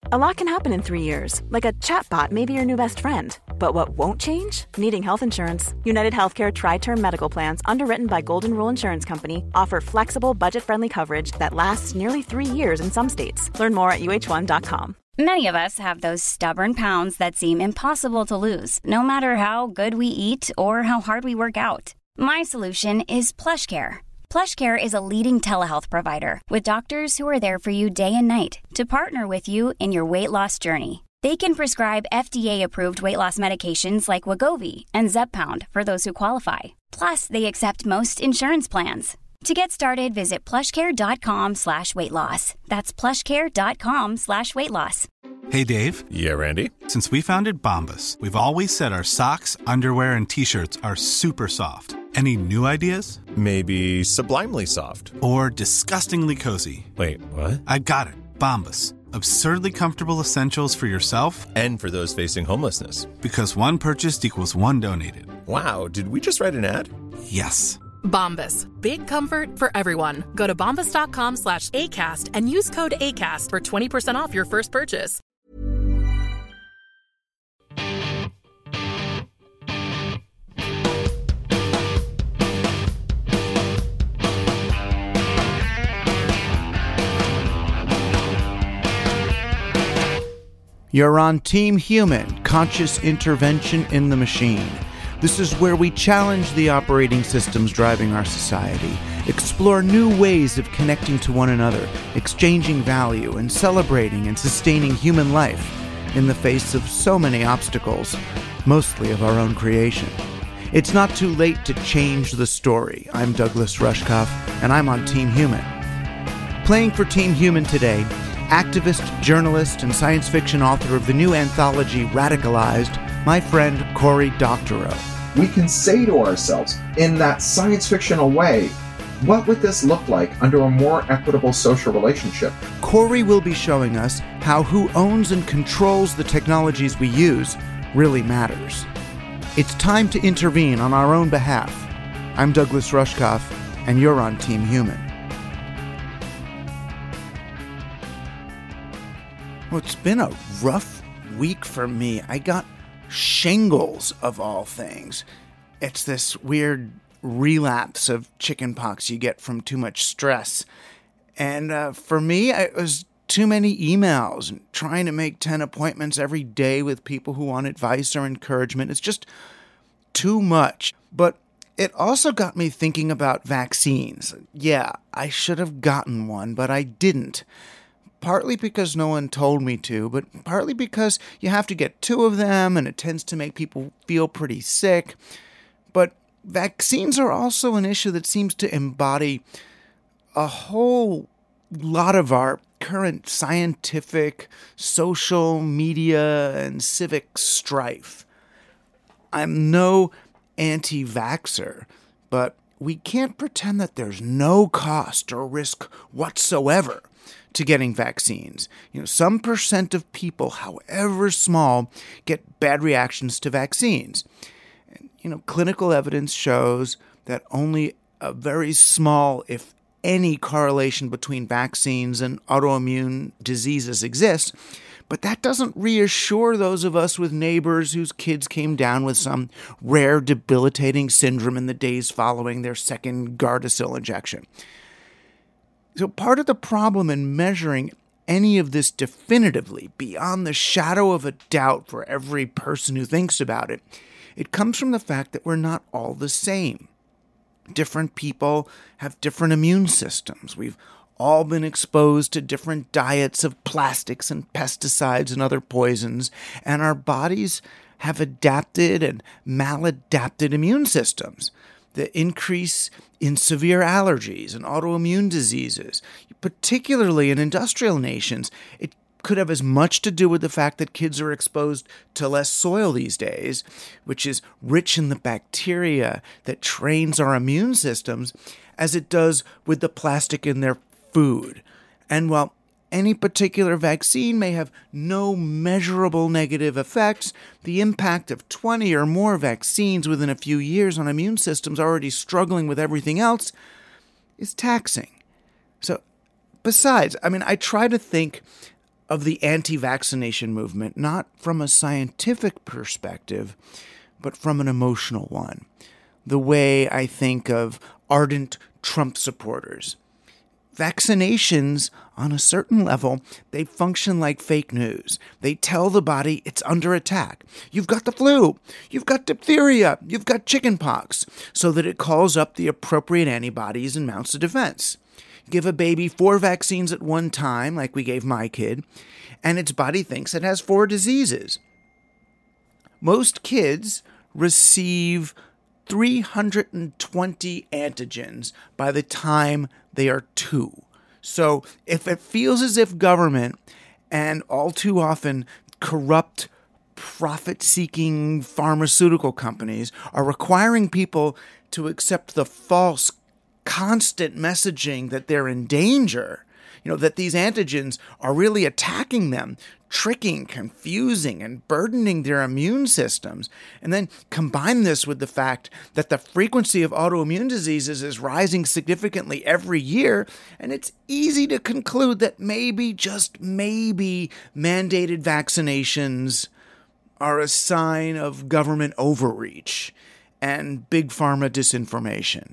A lot can happen in 3 years, like a chatbot may be your new best friend. But what won't change? Needing health insurance. United Healthcare Tri-Term Medical Plans, underwritten by Golden Rule Insurance Company, offer flexible, budget-friendly coverage that lasts nearly 3 years in some states. Learn more at uh1.com. Many of us have those stubborn pounds that seem impossible to lose, no matter how good we eat or how hard we work out. My solution is PlushCare. PlushCare is a leading telehealth provider with doctors who are there for you day and night to partner with you in your weight loss journey. They can prescribe FDA-approved weight loss medications like Wegovy and Zepbound for those who qualify. Plus, they accept most insurance plans. To get started, visit plushcare.com/weightloss. That's plushcare.com/weightloss. Hey, Dave. Yeah, Randy. Since we founded Bombas, we've always said our socks, underwear, and T-shirts are super soft. Any new ideas? Maybe sublimely soft. Or disgustingly cozy. Wait, what? I got it. Bombas. Absurdly comfortable essentials for yourself and for those facing homelessness. Because one purchased equals one donated. Wow, did we just write an ad? Yes. Bombas. Big comfort for everyone. Go to bombas.com/ACAST and use code ACAST for 20% off your first purchase. You're on Team Human, Conscious Intervention in the Machine. This is where we challenge the operating systems driving our society, explore new ways of connecting to one another, exchanging value, and celebrating and sustaining human life in the face of so many obstacles, mostly of our own creation. It's not too late to change the story. I'm Douglas Rushkoff, and I'm on Team Human. Playing for Team Human today, activist, journalist, and science fiction author of the new anthology Radicalized, my friend Cory Doctorow. We can say to ourselves, in that science fictional way, what would this look like under a more equitable social relationship? Cory will be showing us how who owns and controls the technologies we use really matters. It's time to intervene on our own behalf. I'm Douglas Rushkoff, and you're on Team Human. Well, it's been a rough week for me. I got shingles, of all things. It's this weird relapse of chickenpox you get from too much stress. And for me, it was too many emails and trying to make 10 appointments every day with people who want advice or encouragement. It's just too much. But it also got me thinking about vaccines. Yeah, I should have gotten one, but I didn't. Partly because no one told me to, but partly because you have to get 2 of them, and it tends to make people feel pretty sick. But vaccines are also an issue that seems to embody a whole lot of our current scientific, social, media, and civic strife. I'm no anti-vaxxer, but we can't pretend that there's no cost or risk whatsoever to getting vaccines. Some percent of people, however small, get bad reactions to vaccines. Clinical evidence shows that only a very small, if any, correlation between vaccines and autoimmune diseases exists, but that doesn't reassure those of us with neighbors whose kids came down with some rare debilitating syndrome in the days following their second Gardasil injection. So part of the problem in measuring any of this definitively, beyond the shadow of a doubt for every person who thinks about it, it comes from the fact that we're not all the same. Different people have different immune systems. We've all been exposed to different diets of plastics and pesticides and other poisons, and our bodies have adapted and maladapted immune systems. The increase in severe allergies and autoimmune diseases, particularly in industrial nations, it could have as much to do with the fact that kids are exposed to less soil these days, which is rich in the bacteria that trains our immune systems, as it does with the plastic in their food. And while any particular vaccine may have no measurable negative effects, the impact of 20 or more vaccines within a few years on immune systems already struggling with everything else is taxing. So, besides, I try to think of the anti-vaccination movement, not from a scientific perspective, but from an emotional one. The way I think of ardent Trump supporters. Vaccinations, on a certain level, they function like fake news. They tell the body it's under attack. You've got the flu, you've got diphtheria, you've got chickenpox, so that it calls up the appropriate antibodies and mounts a defense. Give a baby 4 vaccines at one time, like we gave my kid, and its body thinks it has 4 diseases. Most kids receive 320 antigens by the time they are 2. So if it feels as if government and all too often corrupt, profit-seeking pharmaceutical companies are requiring people to accept the false, constant messaging that they're in danger, that these antigens are really attacking them, tricking, confusing, and burdening their immune systems, and then combine this with the fact that the frequency of autoimmune diseases is rising significantly every year, and it's easy to conclude that maybe, just maybe, mandated vaccinations are a sign of government overreach and big pharma disinformation.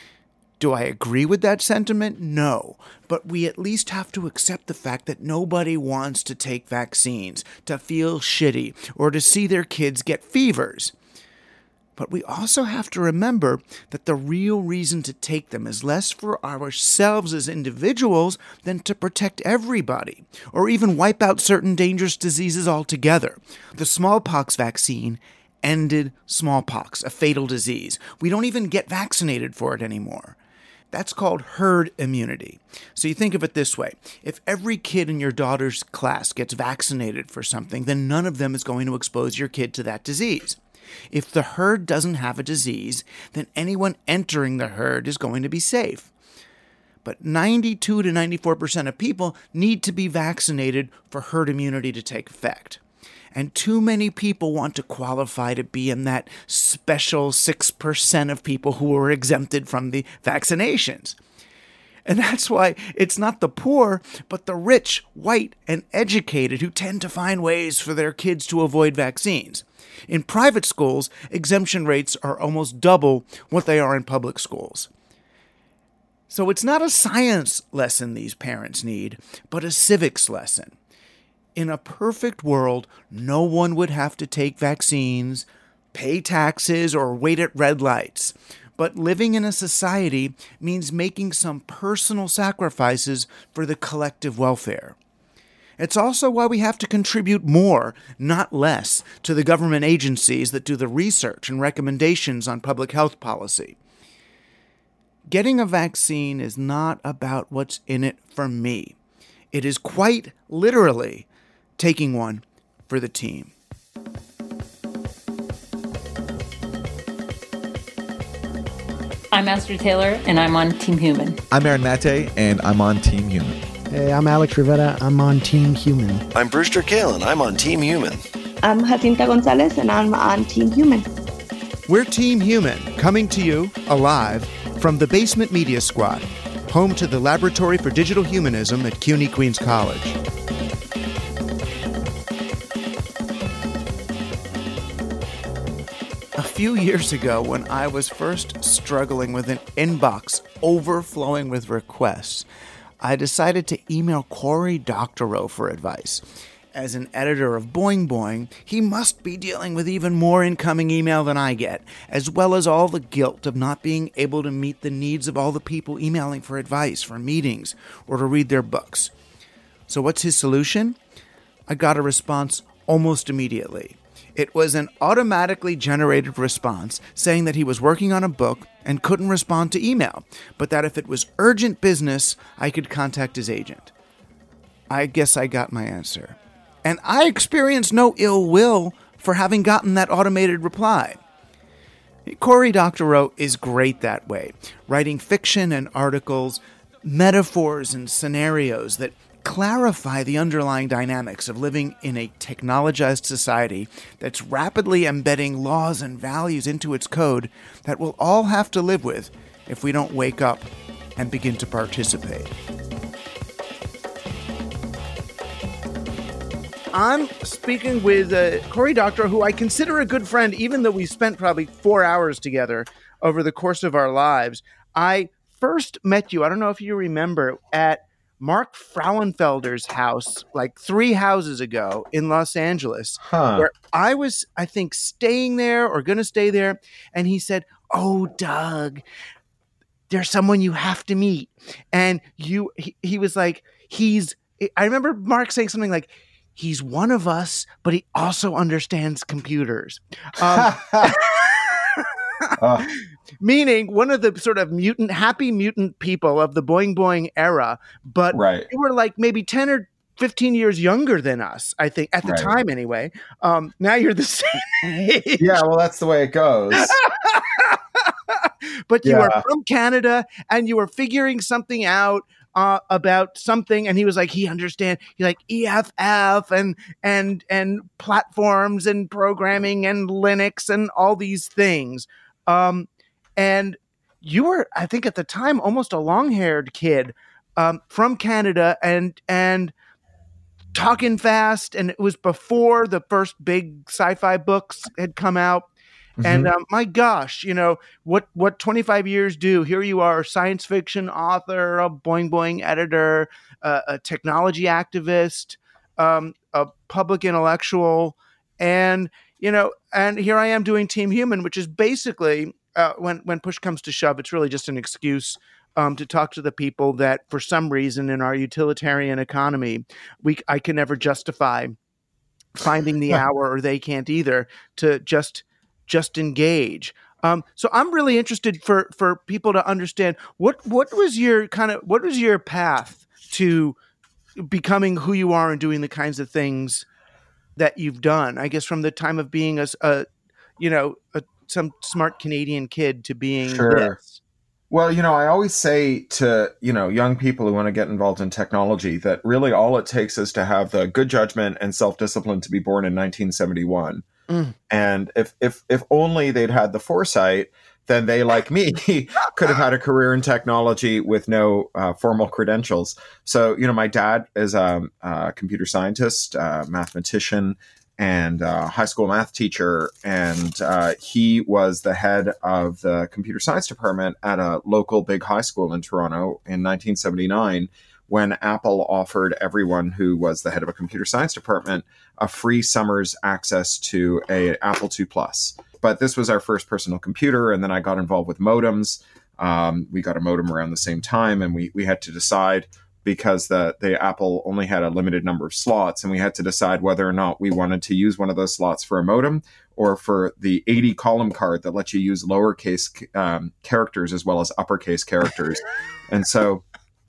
Do I agree with that sentiment? No. But we at least have to accept the fact that nobody wants to take vaccines, to feel shitty, or to see their kids get fevers. But we also have to remember that the real reason to take them is less for ourselves as individuals than to protect everybody, or even wipe out certain dangerous diseases altogether. The smallpox vaccine ended smallpox, a fatal disease. We don't even get vaccinated for it anymore. That's called herd immunity. So you think of it this way. If every kid in your daughter's class gets vaccinated for something, then none of them is going to expose your kid to that disease. If the herd doesn't have a disease, then anyone entering the herd is going to be safe. But 92 to 94% of people need to be vaccinated for herd immunity to take effect. And too many people want to qualify to be in that special 6% of people who are exempted from the vaccinations. And that's why it's not the poor, but the rich, white, and educated who tend to find ways for their kids to avoid vaccines. In private schools, exemption rates are almost double what they are in public schools. So it's not a science lesson these parents need, but a civics lesson. In a perfect world, no one would have to take vaccines, pay taxes, or wait at red lights. But living in a society means making some personal sacrifices for the collective welfare. It's also why we have to contribute more, not less, to the government agencies that do the research and recommendations on public health policy. Getting a vaccine is not about what's in it for me. It is quite literally taking one for the team. I'm Astrid Taylor, and I'm on Team Human. I'm Aaron Mate, and I'm on Team Human. Hey, I'm Alex Rivera. I'm on Team Human. I'm Brewster Kale, and I'm on Team Human. I'm Jacinta Gonzalez, and I'm on Team Human. We're Team Human, coming to you, alive, from the Basement Media Squad, home to the Laboratory for Digital Humanism at CUNY Queens College. A few years ago, when I was first struggling with an inbox overflowing with requests, I decided to email Cory Doctorow for advice. As an editor of Boing Boing, he must be dealing with even more incoming email than I get, as well as all the guilt of not being able to meet the needs of all the people emailing for advice, for meetings, or to read their books. So what's his solution? I got a response almost immediately. It was an automatically generated response saying that he was working on a book and couldn't respond to email, but that if it was urgent business, I could contact his agent. I guess I got my answer. And I experienced no ill will for having gotten that automated reply. Cory Doctorow is great that way, writing fiction and articles, metaphors and scenarios that clarify the underlying dynamics of living in a technologized society that's rapidly embedding laws and values into its code that we'll all have to live with if we don't wake up and begin to participate. I'm speaking with Cory Doctorow, who I consider a good friend, even though we spent probably 4 hours together over the course of our lives. I first met you, I don't know if you remember, at Mark Frauenfelder's house like 3 houses ago in Los Angeles, where I was, I think, staying there or going to stay there. And he said, "Oh, Doug, there's someone you have to meet." And he was like, I remember Mark saying something like, "He's one of us, but he also understands computers." Meaning one of the sort of happy mutant people of the Boing Boing era, but you were like maybe 10 or 15 years younger than us, I think, at the time anyway. Now you're the same age. Yeah, well, that's the way it goes. But you are from Canada and you were figuring something out about something, and he was like, he understands. He like EFF and platforms and programming and Linux and all these things. And you were, I think at the time, almost a long-haired kid from Canada and talking fast. And it was before the first big sci-fi books had come out. And my gosh, what 25 years do? Here you are, science fiction author, a Boing Boing editor, a technology activist, a public intellectual, and here I am doing Team Human, which is basically when push comes to shove, it's really just an excuse to talk to the people that, for some reason, in our utilitarian economy, I can never justify finding the hour, or they can't either, to just engage. So I'm really interested for people to understand what was your path to becoming who you are and doing the kinds of things that you've done, I guess, from the time of being some smart Canadian kid to being this. Well, I always say to, young people who want to get involved in technology that really all it takes is to have the good judgment and self-discipline to be born in 1971. And if only they'd had the foresight, then they, like me, could have had a career in technology with no formal credentials. So, my dad is a computer scientist, mathematician, and high school math teacher. And he was the head of the computer science department at a local big high school in Toronto in 1979. When Apple offered everyone who was the head of a computer science department a free summer's access to a Apple II Plus. But this was our first personal computer, and then I got involved with modems. We got a modem around the same time, and we had to decide, because the Apple only had a limited number of slots, and we had to decide whether or not we wanted to use one of those slots for a modem or for the 80 column card that lets you use lowercase characters as well as uppercase characters. And so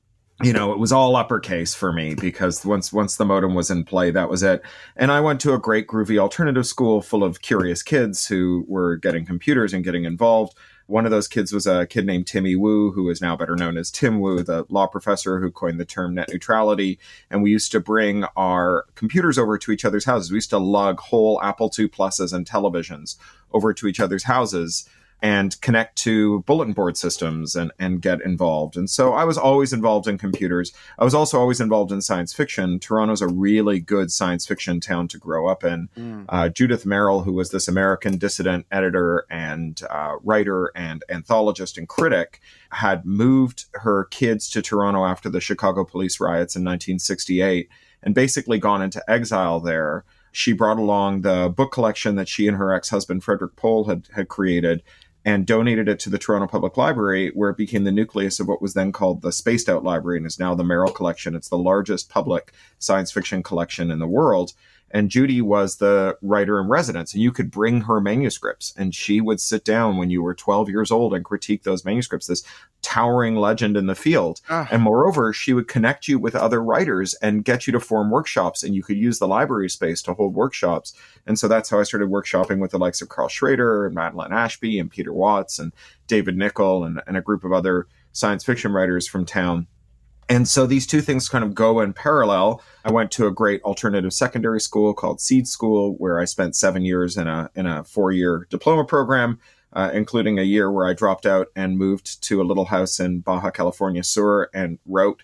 it was all uppercase for me, because once the modem was in play, that was it. And I went to a great groovy alternative school full of curious kids who were getting computers and getting involved. One of those kids was a kid named Timmy Wu, who is now better known as Tim Wu, the law professor who coined the term net neutrality. And we used to bring our computers over to each other's houses. We used to lug whole Apple II Pluses and televisions over to each other's houses and connect to bulletin board systems and get involved. And so I was always involved in computers. I was also always involved in science fiction. Toronto's a really good science fiction town to grow up in. Judith Merrill, who was this American dissident editor and writer and anthologist and critic, had moved her kids to Toronto after the Chicago police riots in 1968 and basically gone into exile there. She brought along the book collection that she and her ex-husband, Frederick Pohl, had created, and donated it to the Toronto Public Library, where it became the nucleus of what was then called the Spaced Out Library and is now the Merrill Collection. It's the largest public science fiction collection in the world. And Judy was the writer in residence, and you could bring her manuscripts, and she would sit down when you were 12 years old and critique those manuscripts, this towering legend in the field. And moreover, she would connect you with other writers and get you to form workshops, and you could use the library space to hold workshops. And so that's how I started workshopping with the likes of Carl Schrader and Madeline Ashby and Peter Watts and David Nichol and a group of other science fiction writers from town. And so these two things kind of go in parallel. I went to a great alternative secondary school called Seed School, where I spent 7 years in a 4-year diploma program, including a year where I dropped out and moved to a little house in Baja California Sur and wrote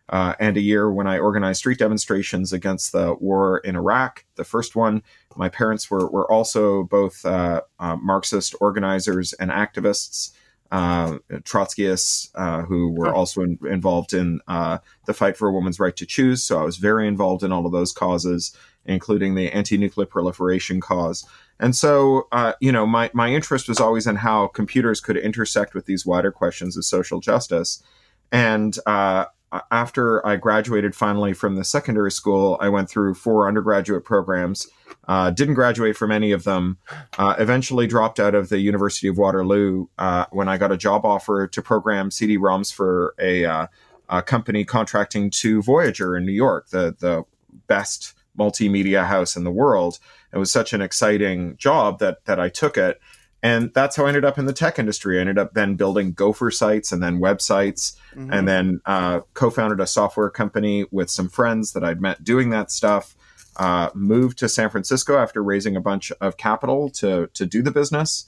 and a year when I organized street demonstrations against the war in Iraq, the first one. My parents were also both Marxist organizers and activists, Trotskyists, who were also involved in the fight for a woman's right to choose. So I was very involved in all of those causes, including the anti-nuclear proliferation cause. And so, my interest was always in how computers could intersect with these wider questions of social justice. And after I graduated finally from the secondary school, I went through 4 undergraduate programs, didn't graduate from any of them, eventually dropped out of the University of Waterloo when I got a job offer to program CD-ROMs for a company contracting to Voyager in New York, the best multimedia house in the world. It was such an exciting job that I took it. And that's how I ended up in the tech industry. I ended up then building Gopher sites and then websites, and then co-founded a software company with some friends that I'd met doing that stuff. Moved to San Francisco after raising a bunch of capital to do the business.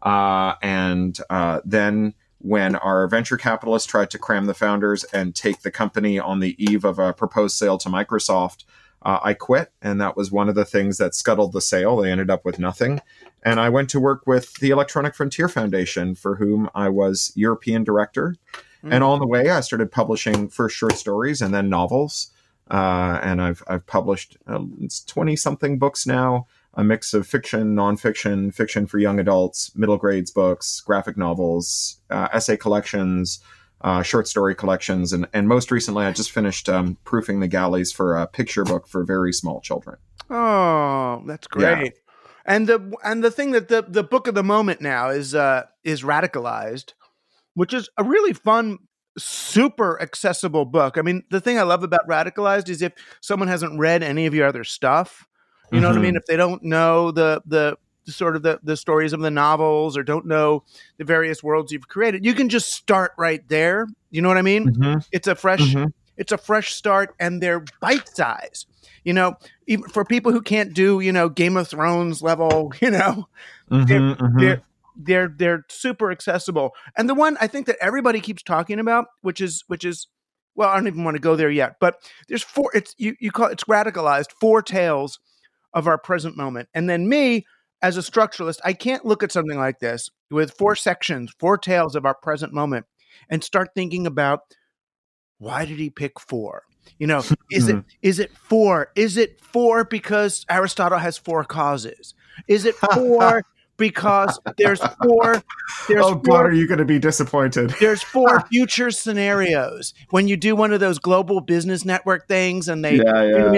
And then when our venture capitalists tried to cram the founders and take the company on the eve of a proposed sale to Microsoft, I quit, and that was one of the things that scuttled the sale. They ended up with nothing. And I went to work with the Electronic Frontier Foundation, for whom I was European director. And on the way, I started publishing first short stories and then novels. And I've published 20-something books now, a mix of fiction, nonfiction, fiction for young adults, middle grades books, graphic novels, essay collections, short story collections, and most recently I just finished proofing the galleys for a picture book for very small children. Oh, that's great. Yeah. And the thing that the book of the moment now is Radicalized, which is a really fun, super accessible book. I mean, the thing I love about Radicalized is if someone hasn't read any of your other stuff, you know what I mean? If they don't know the sort of the stories of the novels or don't know the various worlds you've created, you can just start right there. You know what I mean? It's a fresh start, and they're bite size. You know, even for people who can't do, Game of Thrones level, they're super accessible. And the one I think that everybody keeps talking about, which is well, I don't even want to go there yet, but there's 4. It's Radicalized, 4 tales of our present moment. And then me, as a structuralist, I can't look at something like this with 4 sections, 4 tales of our present moment, and start thinking about, why did he pick 4? Is it 4? Is it 4 because Aristotle has 4 causes? Is it 4 because there's 4? God, are you going to be disappointed? There's 4 future scenarios when you do one of those global business network things, and they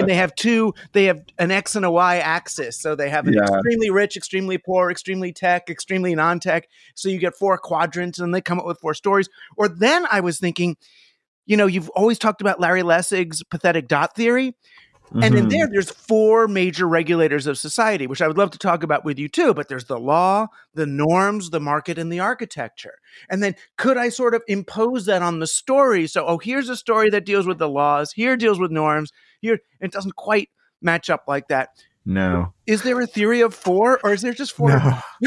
have an X and a Y axis. So they have an extremely rich, extremely poor, extremely tech, extremely non-tech. So you get 4 quadrants, and they come up with 4 stories. Or then I was thinking, you've always talked about Larry Lessig's pathetic dot theory. And in there's 4 major regulators of society, which I would love to talk about with you too. But there's the law, the norms, the market, and the architecture. And then could I sort of impose that on the story? So, here's a story that deals with the laws. Here deals with norms. Here, it doesn't quite match up like that. No. Is there a theory of 4, or is there just 4?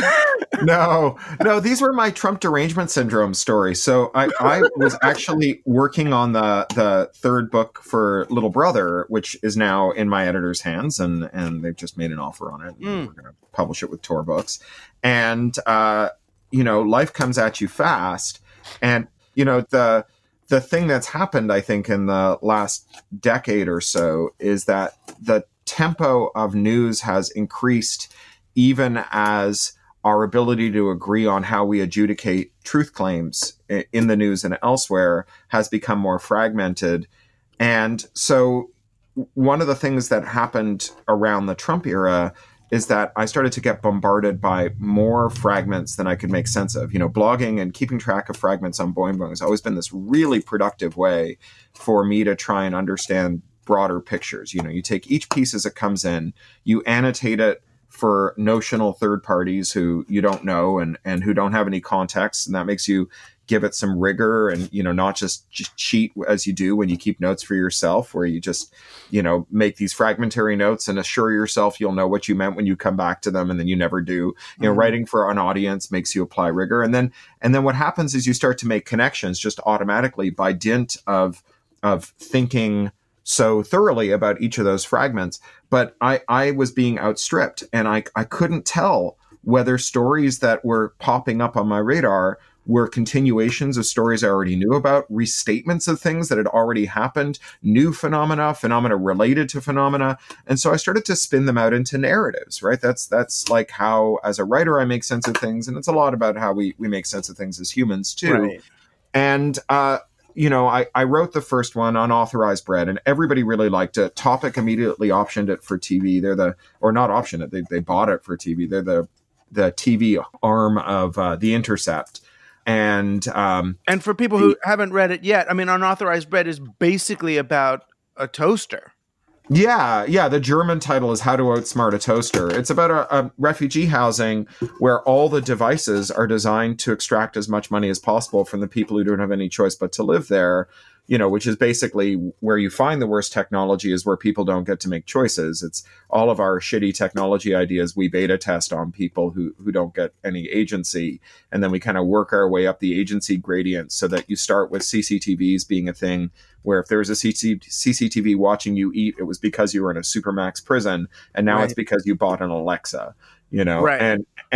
No. These were my Trump derangement syndrome stories. So I was actually working on the 3rd book for Little Brother, which is now in my editor's hands, and they've just made an offer on it. And we're going to publish it with Tor Books. And, life comes at you fast. And, the thing that's happened, I think, in the last decade or so is that the tempo of news has increased, even as our ability to agree on how we adjudicate truth claims in the news and elsewhere has become more fragmented. And so one of the things that happened around the Trump era is that I started to get bombarded by more fragments than I could make sense of. Blogging and keeping track of fragments on Boing Boing has always been this really productive way for me to try and understand broader pictures. You take each piece as it comes in, you annotate it for notional third parties who you don't know and who don't have any context, and that makes you give it some rigor and not just cheat as you do when you keep notes for yourself, where you just make these fragmentary notes and assure yourself you'll know what you meant when you come back to them, and then you never do. Writing for an audience makes you apply rigor, and then what happens is you start to make connections just automatically by dint of of thinking so thoroughly about each of those fragments. But I was being outstripped, and I couldn't tell whether stories that were popping up on my radar were continuations of stories I already knew about, restatements of things that had already happened, new phenomena related to phenomena. And so I started to spin them out into narratives, right? That's like how, as a writer, I make sense of things. And it's a lot about how we make sense of things as humans too. Right. And, I wrote the first one, Unauthorized Bread, and everybody really liked it. Topic immediately optioned it for TV. Not optioned it, they bought it for TV. They're the TV arm of The Intercept. And for people who haven't read it yet, I mean, Unauthorized Bread is basically about a toaster. Yeah. The German title is How to Outsmart a Toaster. It's about a refugee housing where all the devices are designed to extract as much money as possible from the people who don't have any choice but to live there. Which is basically where you find the worst technology is where people don't get to make choices. It's all of our shitty technology ideas we beta test on people who don't get any agency. And then we kind of work our way up the agency gradient so that you start with CCTVs being a thing where if there was a CCTV watching you eat, it was because you were in a Supermax prison. And now It's because you bought an Alexa, Right.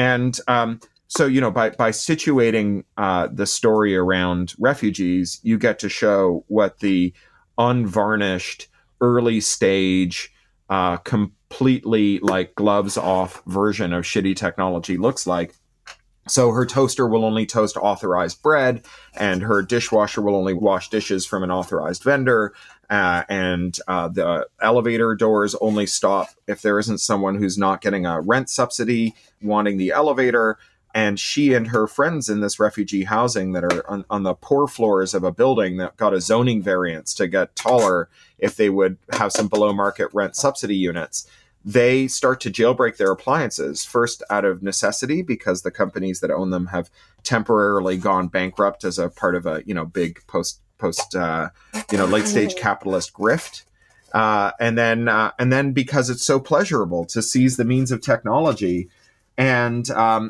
So, by situating the story around refugees, you get to show what the unvarnished, early stage, completely like gloves off version of shitty technology looks like. So her toaster will only toast authorized bread, and her dishwasher will only wash dishes from an authorized vendor. And the elevator doors only stop if there isn't someone who's not getting a rent subsidy wanting the elevator. And she and her friends in this refugee housing that are on the poor floors of a building that got a zoning variance to get taller if they would have some below market rent subsidy units, they start to jailbreak their appliances, first out of necessity because the companies that own them have temporarily gone bankrupt as a part of a big post late stage capitalist grift. And then because it's so pleasurable to seize the means of technology. And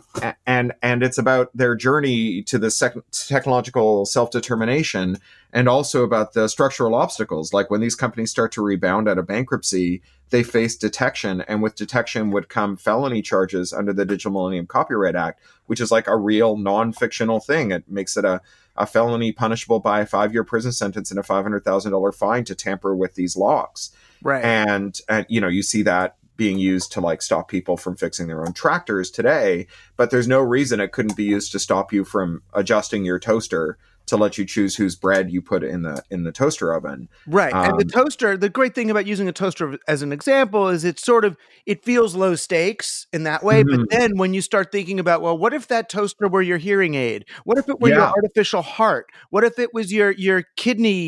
it's about their journey to the technological self-determination, and also about the structural obstacles. Like when these companies start to rebound out of bankruptcy, they face detection, and with detection would come felony charges under the Digital Millennium Copyright Act, which is like a real non-fictional thing. It makes it a felony punishable by a 5-year prison sentence and a $500,000 fine to tamper with these logs. Right. And you see that being used to like stop people from fixing their own tractors today, but there's no reason it couldn't be used to stop you from adjusting your toaster to let you choose whose bread you put in the toaster oven. Right. And the toaster, the great thing about using a toaster as an example is it feels low stakes in that way. Mm-hmm. But then when you start thinking about, well, what if that toaster were your hearing aid? What if it were your artificial heart? What if it was your kidney,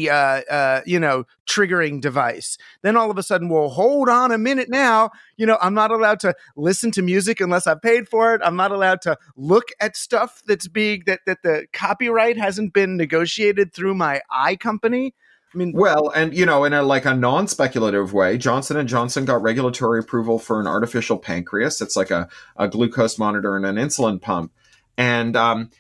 triggering device? Then all of a sudden, well, hold on a minute now. I'm not allowed to listen to music unless I paid for it. I'm not allowed to look at stuff that the copyright hasn't been negotiated through my company. I mean, well, and in a non-speculative way, Johnson & Johnson got regulatory approval for an artificial pancreas. It's like a glucose monitor and an insulin pump, and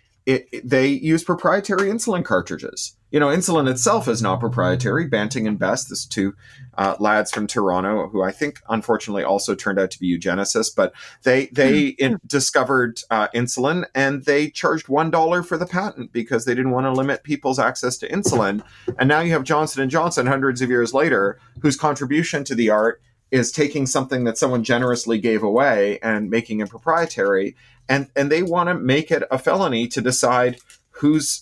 they use proprietary insulin cartridges. Insulin itself is not proprietary. Banting and Best, these two lads from Toronto, who I think unfortunately also turned out to be eugenicists, but they discovered insulin, and they charged $1 for the patent because they didn't want to limit people's access to insulin. And now you have Johnson & Johnson hundreds of years later, whose contribution to the art is taking something that someone generously gave away and making it proprietary. And they want to make it a felony to decide whose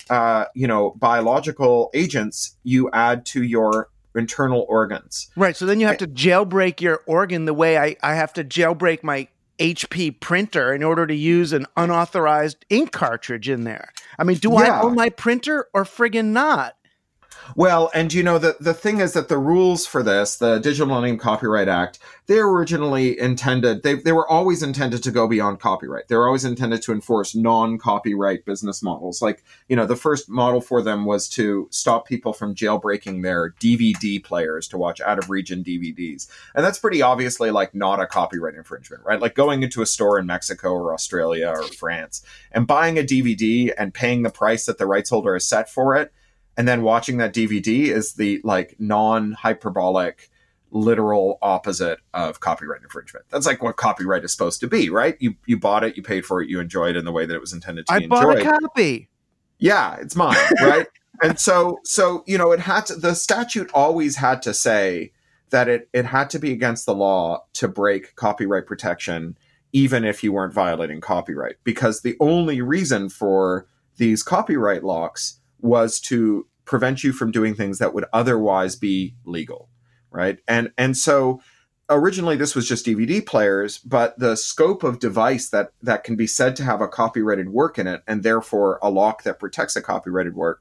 biological agents you add to your internal organs. Right. So then you have to jailbreak your organ the way I have to jailbreak my HP printer in order to use an unauthorized ink cartridge in there. I mean, do I own my printer or friggin' not? Well, and the thing is that the rules for this, the Digital Millennium Copyright Act, they were originally intended, they were always intended to go beyond copyright. They were always intended to enforce non-copyright business models. Like, the first model for them was to stop people from jailbreaking their DVD players to watch out-of-region DVDs. And that's pretty obviously like not a copyright infringement, right? Like going into a store in Mexico or Australia or France and buying a DVD and paying the price that the rights holder has set for it. And then watching that DVD is the like non-hyperbolic, literal opposite of copyright infringement. That's like what copyright is supposed to be, right? You bought it, you paid for it, you enjoyed it in the way that it was intended to be enjoyed. I bought a copy. Yeah, it's mine, right? And so it had to, the statute always had to say that it had to be against the law to break copyright protection, even if you weren't violating copyright, because the only reason for these copyright locks was to prevent you from doing things that would otherwise be legal, right? And so originally this was just DVD players, but the scope of device that can be said to have a copyrighted work in it, and therefore a lock that protects a copyrighted work,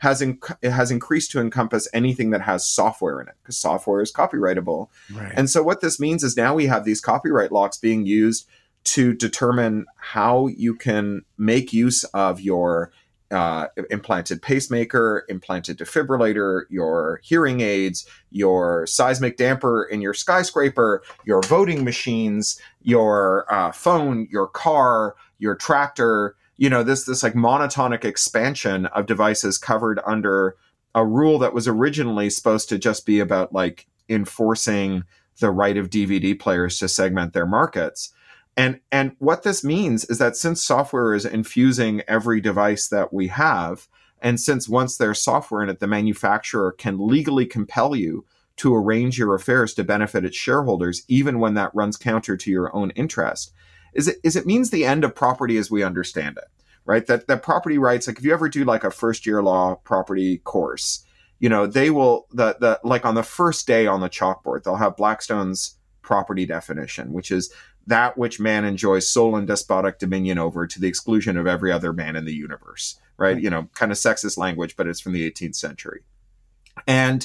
has increased to encompass anything that has software in it, because software is copyrightable. Right. And so what this means is now we have these copyright locks being used to determine how you can make use of your implanted pacemaker, implanted defibrillator, your hearing aids, your seismic damper in your skyscraper, your voting machines, your phone, your car, your tractor, this like monotonic expansion of devices covered under a rule that was originally supposed to just be about like enforcing the right of DVD players to segment their markets. And what this means is that since software is infusing every device that we have, and since once there's software in it, the manufacturer can legally compel you to arrange your affairs to benefit its shareholders, even when that runs counter to your own interest, it means the end of property as we understand it, right? That property rights, like if you ever do like a first year law property course, they will, like on the first day on the chalkboard, they'll have Blackstone's property definition, which is that which man enjoys sole and despotic dominion over to the exclusion of every other man in the universe, right? Kind of sexist language, but it's from the 18th century. And,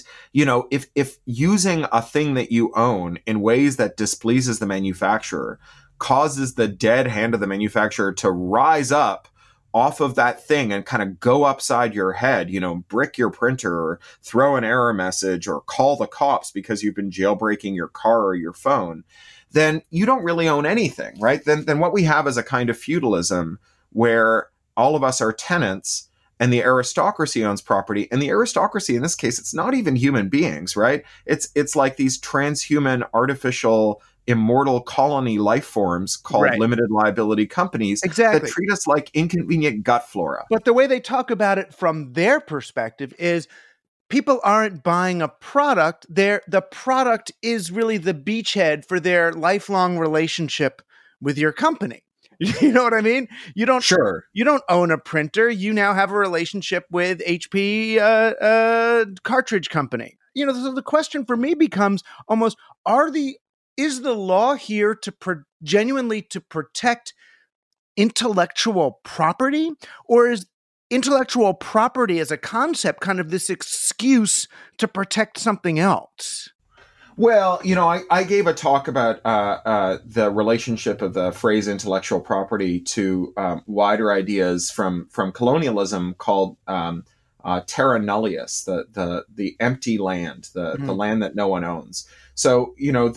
if using a thing that you own in ways that displeases the manufacturer causes the dead hand of the manufacturer to rise up off of that thing and kind of go upside your head, brick your printer or throw an error message or call the cops because you've been jailbreaking your car or your phone, then you don't really own anything, right? Then what we have is a kind of feudalism where all of us are tenants and the aristocracy owns property. And the aristocracy, in this case, it's not even human beings, right? It's like these transhuman, artificial, immortal colony life forms called limited liability companies that treat us like inconvenient gut flora. But the way they talk about it from their perspective is people aren't buying a product. The product is really the beachhead for their lifelong relationship with your company. You know what I mean? You don't own a printer. You now have a relationship with HP cartridge company. So the question for me becomes almost, is the law here to genuinely to protect intellectual property, or is intellectual property as a concept kind of this excuse to protect something else? Well, I gave a talk about the relationship of the phrase intellectual property to wider ideas from colonialism called terra nullius, the empty land, the land that no one owns. So,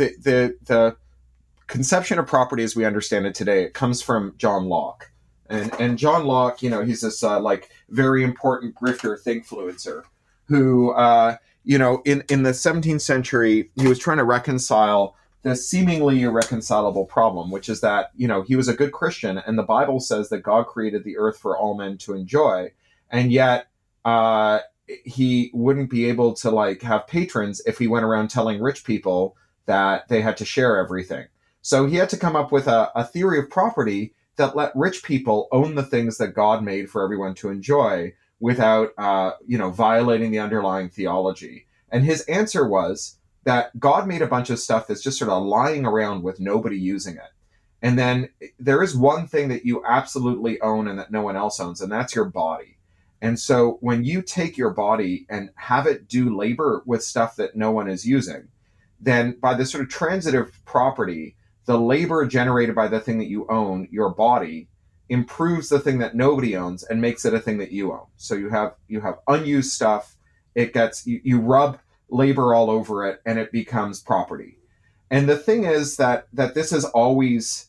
the conception of property as we understand it today, it comes from John Locke. And John Locke, he's this very important grifter thinkfluencer who, in the 17th century, he was trying to reconcile the seemingly irreconcilable problem, which is that, he was a good Christian and the Bible says that God created the earth for all men to enjoy. And yet, he wouldn't be able to have patrons if he went around telling rich people that they had to share everything. So he had to come up with a theory of property that let rich people own the things that God made for everyone to enjoy without, violating the underlying theology. And his answer was that God made a bunch of stuff that's just sort of lying around with nobody using it. And then there is one thing that you absolutely own and that no one else owns, and that's your body. And so when you take your body and have it do labor with stuff that no one is using, then by this sort of transitive property, the labor generated by the thing that you own, your body, improves the thing that nobody owns and makes it a thing that you own. So you have unused stuff. It gets, you rub labor all over it and it becomes property. And the thing is that this is always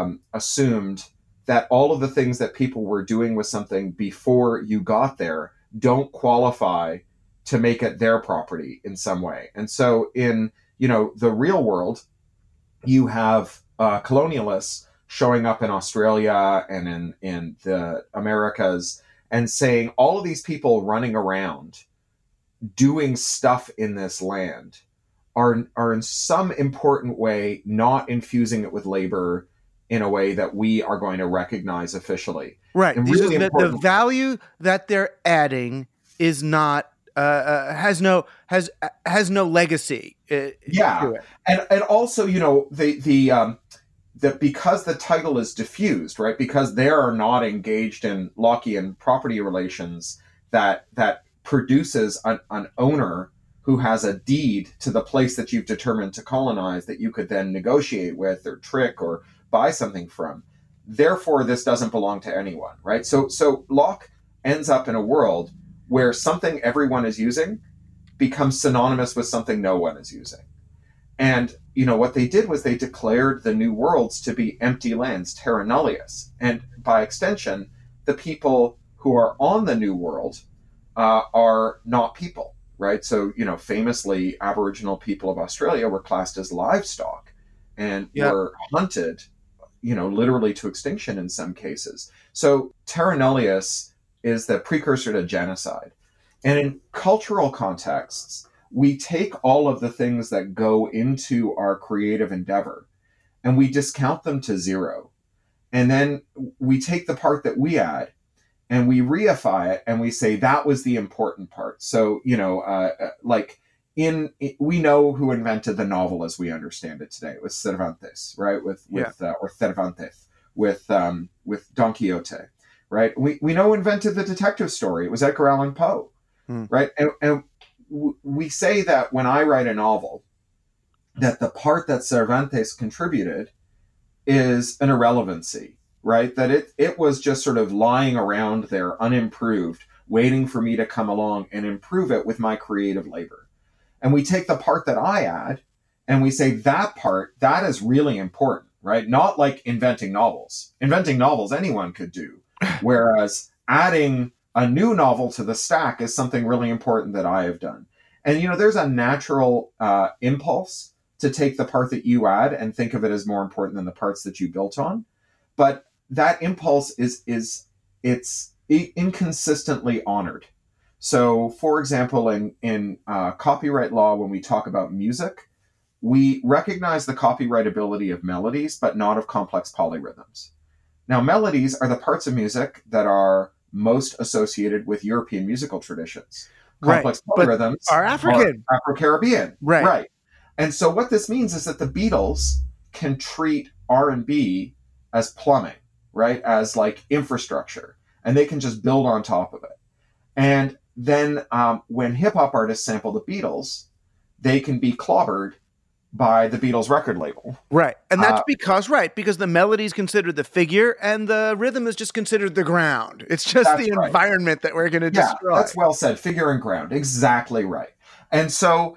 assumed that all of the things that people were doing with something before you got there don't qualify to make it their property in some way. And so in, the real world, you have colonialists showing up in Australia and in the Americas and saying all of these people running around doing stuff in this land are in some important way not infusing it with labor in a way that we are going to recognize officially. Right. And really the value that they're adding is not has no legacy. To it. And also, that because the title is diffused, right? Because they are not engaged in Lockean property relations that produces an owner who has a deed to the place that you've determined to colonize that you could then negotiate with or trick or buy something from. Therefore, this doesn't belong to anyone, right? So Locke ends up in a world where something everyone is using becomes synonymous with something no one is using. And, what they did was they declared the new worlds to be empty lands, terra nullius. And by extension, the people who are on the new world are not people, right? So, famously, Aboriginal people of Australia were classed as livestock and were hunted, literally to extinction in some cases. So terra nullius is the precursor to genocide. And in cultural contexts, we take all of the things that go into our creative endeavor and we discount them to zero. And then we take the part that we add and we reify it and we say that was the important part. So, we know who invented the novel as we understand it today. It was Cervantes, right? Or Cervantes with Don Quixote, right? We know who invented the detective story. It was Edgar Allan Poe, right? And we say that when I write a novel, that the part that Cervantes contributed is an irrelevancy, right? That it was just sort of lying around there unimproved, waiting for me to come along and improve it with my creative labor. And we take the part that I add and we say that part, that is really important, right? Not like inventing novels. Inventing novels anyone could do. Whereas adding a new novel to the stack is something really important that I have done. And, there's a natural impulse to take the part that you add and think of it as more important than the parts that you built on. But that impulse it's inconsistently honored. So, for example, in copyright law, when we talk about music, we recognize the copyrightability of melodies, but not of complex polyrhythms. Now, melodies are the parts of music that are most associated with European musical traditions. Complex polyrhythms are African. Are Afro-Caribbean. Right. And so what this means is that the Beatles can treat R&B as plumbing, right? As like infrastructure. And they can just build on top of it. And then when hip-hop artists sample the Beatles, they can be clobbered by the Beatles record label. Right. And that's because the melody is considered the figure and the rhythm is just considered the ground. It's just the environment that we're going to destroy. That's well said. Figure and ground. Exactly right. And so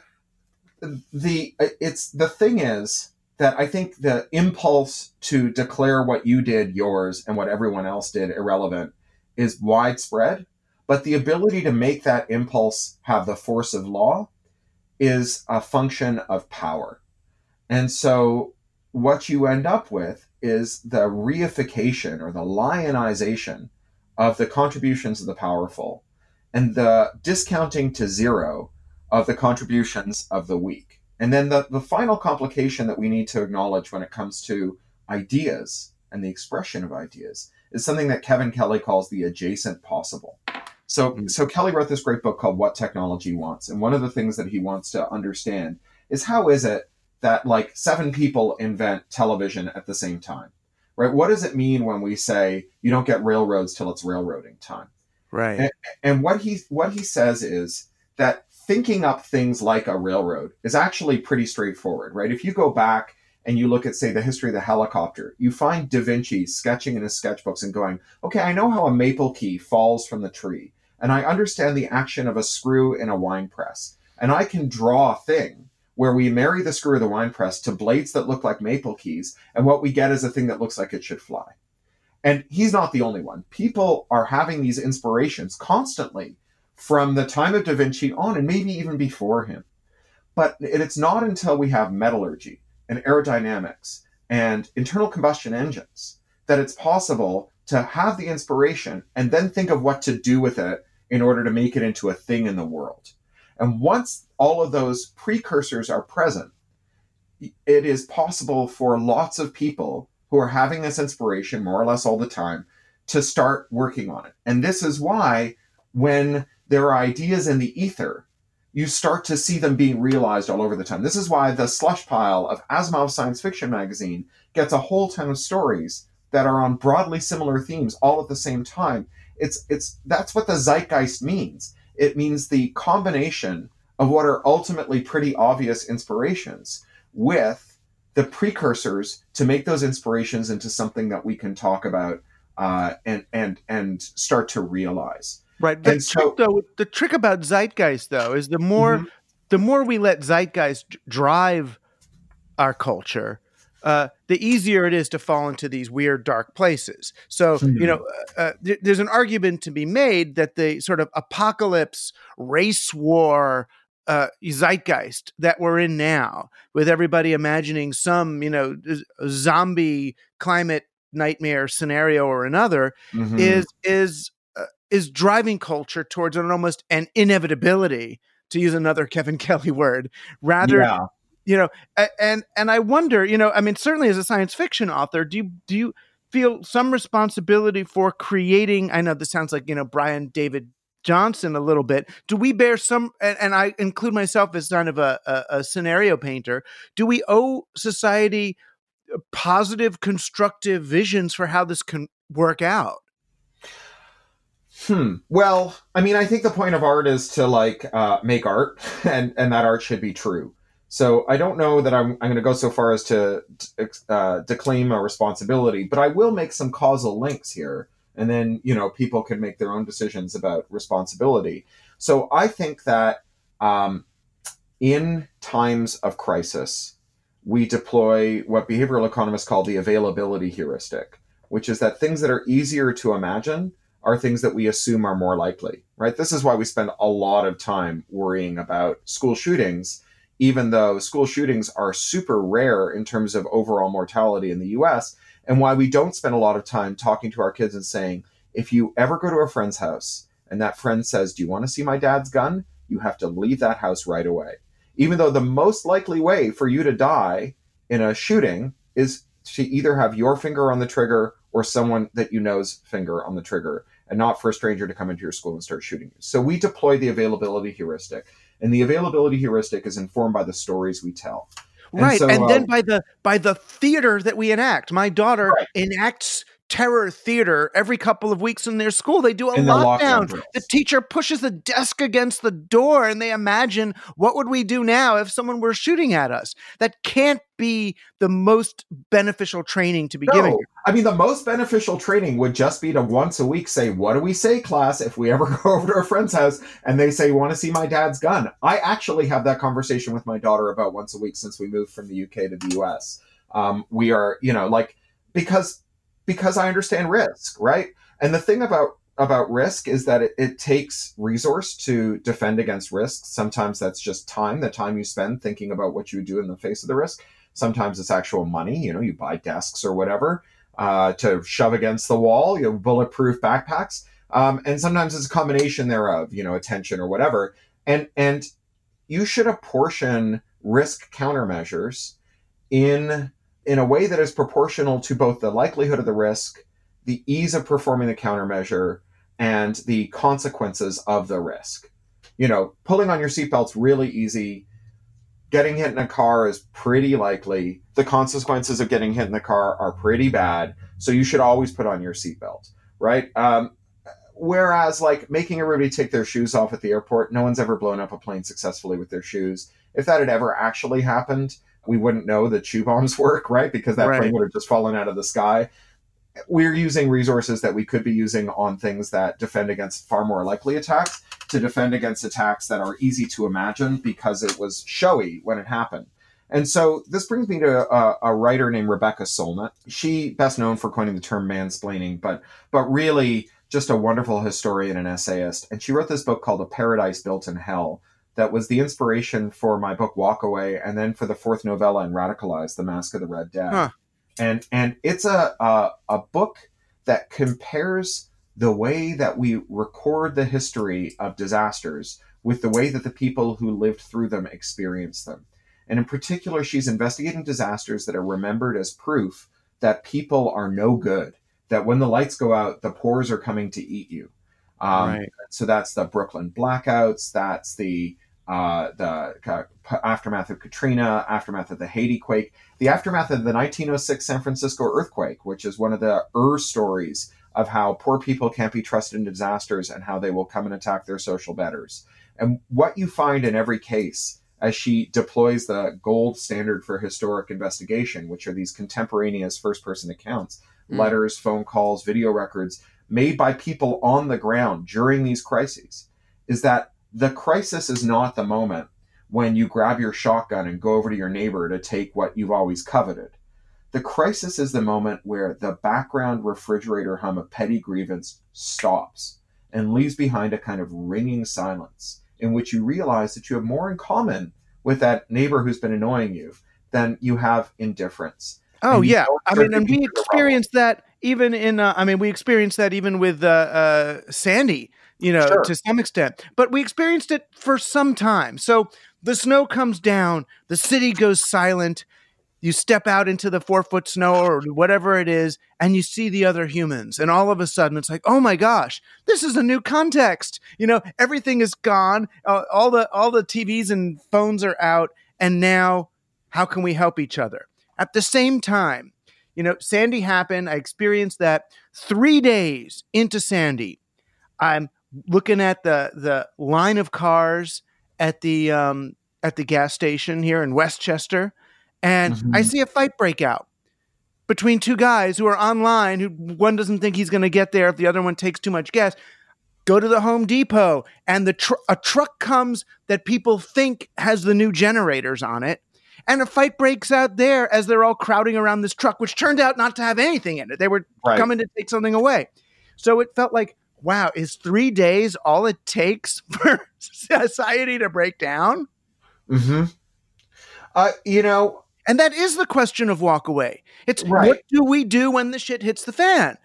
the thing is that I think the impulse to declare what you did yours and what everyone else did irrelevant is widespread, but the ability to make that impulse have the force of law is a function of power. And so what you end up with is the reification or the lionization of the contributions of the powerful and the discounting to zero of the contributions of the weak. And then the final complication that we need to acknowledge when it comes to ideas and the expression of ideas is something that Kevin Kelly calls the adjacent possible. So Kelly wrote this great book called What Technology Wants. And one of the things that he wants to understand is how is it that like 7 people invent television at the same time, right? What does it mean when we say you don't get railroads till it's railroading time? Right. And what he says is that thinking up things like a railroad is actually pretty straightforward, right? If you go back and you look at, say, the history of the helicopter, you find Da Vinci sketching in his sketchbooks and going, okay, I know how a maple key falls from the tree, and I understand the action of a screw in a wine press, and I can draw a thing where we marry the screw of the wine press to blades that look like maple keys, and what we get is a thing that looks like it should fly. And he's not the only one. People are having these inspirations constantly from the time of Da Vinci on, and maybe even before him. But it's not until we have metallurgy and aerodynamics and internal combustion engines that it's possible to have the inspiration and then think of what to do with it in order to make it into a thing in the world. And once all of those precursors are present, it is possible for lots of people who are having this inspiration more or less all the time to start working on it. And this is why when there are ideas in the ether, you start to see them being realized all over the time. This is why the slush pile of Asimov's science fiction magazine gets a whole ton of stories that are on broadly similar themes all at the same time. That's what the zeitgeist means. It means the combination of what are ultimately pretty obvious inspirations with the precursors to make those inspirations into something that we can talk about and start to realize. Right. The trick about zeitgeist, though, is the more we let zeitgeist drive our culture, the easier it is to fall into these weird, dark places. So, there's an argument to be made that the sort of apocalypse, race war zeitgeist that we're in now, with everybody imagining some, zombie climate nightmare scenario or another, is driving culture towards almost an inevitability, to use another Kevin Kelly word, rather. Yeah. And I wonder, certainly as a science fiction author, do you feel some responsibility for creating? I know this sounds like Brian David Johnson a little bit. Do we bear some? And I include myself as kind of a scenario painter. Do we owe society positive, constructive visions for how this can work out? Well, I think the point of art is to make art, and that art should be true. So I don't know that I'm going to go so far as to declaim a responsibility, but I will make some causal links here. And then, people can make their own decisions about responsibility. So I think that in times of crisis, we deploy what behavioral economists call the availability heuristic, which is that things that are easier to imagine are things that we assume are more likely, right? This is why we spend a lot of time worrying about school shootings, even though school shootings are super rare in terms of overall mortality in the US, and why we don't spend a lot of time talking to our kids and saying, if you ever go to a friend's house and that friend says, do you want to see my dad's gun? You have to leave that house right away. Even though the most likely way for you to die in a shooting is to either have your finger on the trigger or someone that you know's finger on the trigger, and not for a stranger to come into your school and start shooting you. So we deploy the availability heuristic. And the availability heuristic is informed by the stories we tell. Right. And then by the theater that we enact. My daughter enacts terror theater every couple of weeks in their school. They do a lockdown. The teacher pushes the desk against the door and they imagine, what would we do now if someone were shooting at us? That can't be the most beneficial training to be giving. The most beneficial training would just be to once a week say, what do we say, class, if we ever go over to a friend's house and they say, want to see my dad's gun? I actually have that conversation with my daughter about once a week since we moved from the UK to the US. We are, because I understand risk, right? And the thing about risk is that it takes resource to defend against risk. Sometimes that's just time, the time you spend thinking about what you would do in the face of the risk. Sometimes it's actual money, you buy desks or whatever to shove against the wall, bulletproof backpacks. And sometimes it's a combination thereof, attention or whatever. And you should apportion risk countermeasures in a way that is proportional to both the likelihood of the risk, the ease of performing the countermeasure, and the consequences of the risk. Pulling on your seatbelt's really easy. Getting hit in a car is pretty likely. The consequences of getting hit in the car are pretty bad. So you should always put on your seatbelt, right? Whereas making everybody take their shoes off at the airport, no one's ever blown up a plane successfully with their shoes. If that had ever actually happened, we wouldn't know that shoe bombs work, right? Because that plane would have just fallen out of the sky. We're using resources that we could be using on things that defend against far more likely attacks to defend against attacks that are easy to imagine because it was showy when it happened. And so this brings me to a writer named Rebecca Solnit. She best known for coining the term mansplaining, but really just a wonderful historian and essayist. And she wrote this book called A Paradise Built in Hell that was the inspiration for my book Walk Away, and then for the fourth novella in Radicalized, The Mask of the Red Dead. Huh. And it's a book that compares the way that we record the history of disasters with the way that the people who lived through them experienced them. And in particular, she's investigating disasters that are remembered as proof that people are no good, that when the lights go out, the pores are coming to eat you. Right. So that's the Brooklyn blackouts, that's the aftermath of Katrina, aftermath of the Haiti quake, the aftermath of the 1906 San Francisco earthquake, which is one of the stories of how poor people can't be trusted in disasters and how they will come and attack their social betters. And what you find in every case, as she deploys the gold standard for historic investigation, which are these contemporaneous first-person accounts, letters, phone calls, video records made by people on the ground during these crises, is that the crisis is not the moment when you grab your shotgun and go over to your neighbor to take what you've always coveted. The crisis is the moment where the background refrigerator hum of petty grievance stops and leaves behind a kind of ringing silence in which you realize that you have more in common with that neighbor who's been annoying you than you have indifference. Oh, yeah. I mean, and we experienced that even in, we experienced that even with Sandy, sure, to some extent. But we experienced it for some time. So the snow comes down, the city goes silent, you step out into the 4-foot snow or whatever it is, and you see the other humans. And all of a sudden, it's like, oh my gosh, this is a new context. Everything is gone. All the TVs and phones are out. And now, how can we help each other? At the same time, Sandy happened. I experienced that 3 days into Sandy. I'm looking at the line of cars at the gas station here in Westchester, and I see a fight break out between two guys who are online, who one doesn't think he's going to get there if the other one takes too much gas. Go to the Home Depot, and a truck comes that people think has the new generators on it. And a fight breaks out there as they're all crowding around this truck, which turned out not to have anything in it. They were coming to take something away. So it felt like, wow, is 3 days all it takes for society to break down? Mm-hmm. And that is the question of Walk Away. It's what do we do when the shit hits the fan?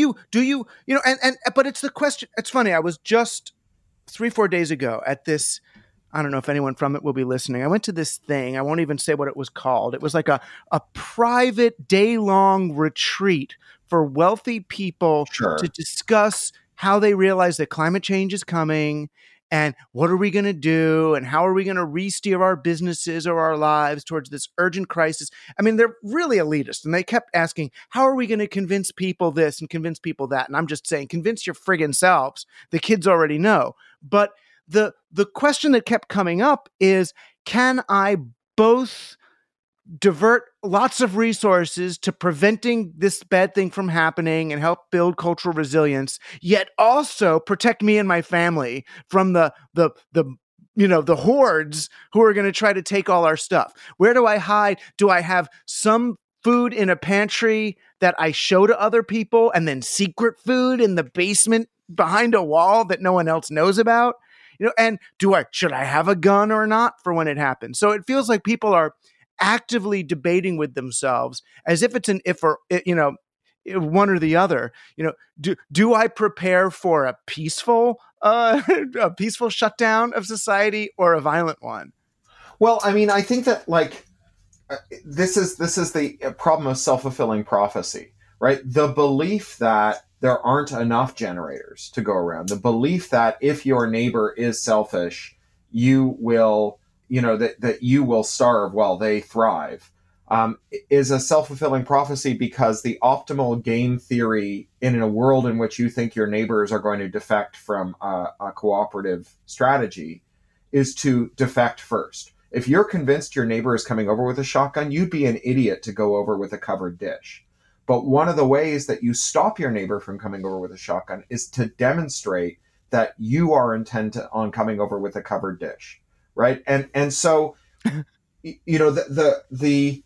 But it's the question. It's funny. I was just 3-4 days ago at this, I don't know if anyone from it will be listening. I went to this thing. I won't even say what it was called. It was like a private day-long retreat for wealthy people to discuss how they realize that climate change is coming and what are we going to do and how are we going to re-steer our businesses or our lives towards this urgent crisis. I mean, they're really elitist, and they kept asking, how are we going to convince people this and convince people that? And I'm just saying, convince your friggin' selves. The kids already know. But the question that kept coming up is, can I both divert lots of resources to preventing this bad thing from happening and help build cultural resilience, yet also protect me and my family from the hordes who are going to try to take all our stuff? Where do I hide? Do I have some food in a pantry that I show to other people and then secret food in the basement behind a wall that no one else knows about? And should I have a gun or not for when it happens? So it feels like people are actively debating with themselves as if it's an if or, one or the other. Do I prepare for a peaceful shutdown of society or a violent one? Well, I mean, I think that this is the problem of self-fulfilling prophecy, right? The belief that there aren't enough generators to go around, the belief that if your neighbor is selfish, you will, that you will starve while they thrive, is a self-fulfilling prophecy, because the optimal game theory in a world in which you think your neighbors are going to defect from a cooperative strategy is to defect first. If you're convinced your neighbor is coming over with a shotgun, you'd be an idiot to go over with a covered dish. But one of the ways that you stop your neighbor from coming over with a shotgun is to demonstrate that you are intent on coming over with a covered dish, right? And so, I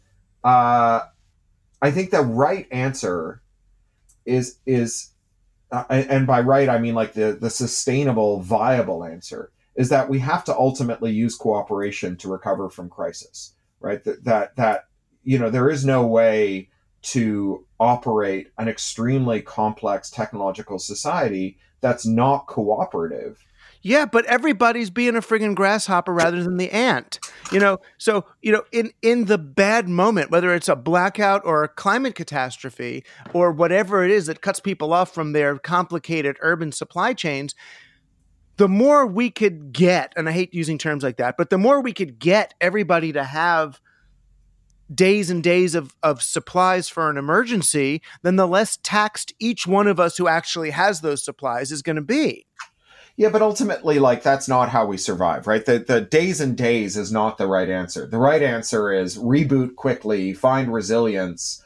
think the right answer is and by right, I mean like the sustainable, viable answer, is that we have to ultimately use cooperation to recover from crisis, right? That there is no way to operate an extremely complex technological society that's not cooperative. Yeah, but everybody's being a friggin' grasshopper rather than the ant. So in the bad moment, whether it's a blackout or a climate catastrophe or whatever it is that cuts people off from their complicated urban supply chains, the more we could get, and I hate using terms like that, but the more we could get everybody to have days and days of supplies for an emergency, then the less taxed each one of us who actually has those supplies is going to be. Yeah, but ultimately, like, that's not how we survive, right? The days and days is not the right answer. The right answer is reboot quickly, find resilience,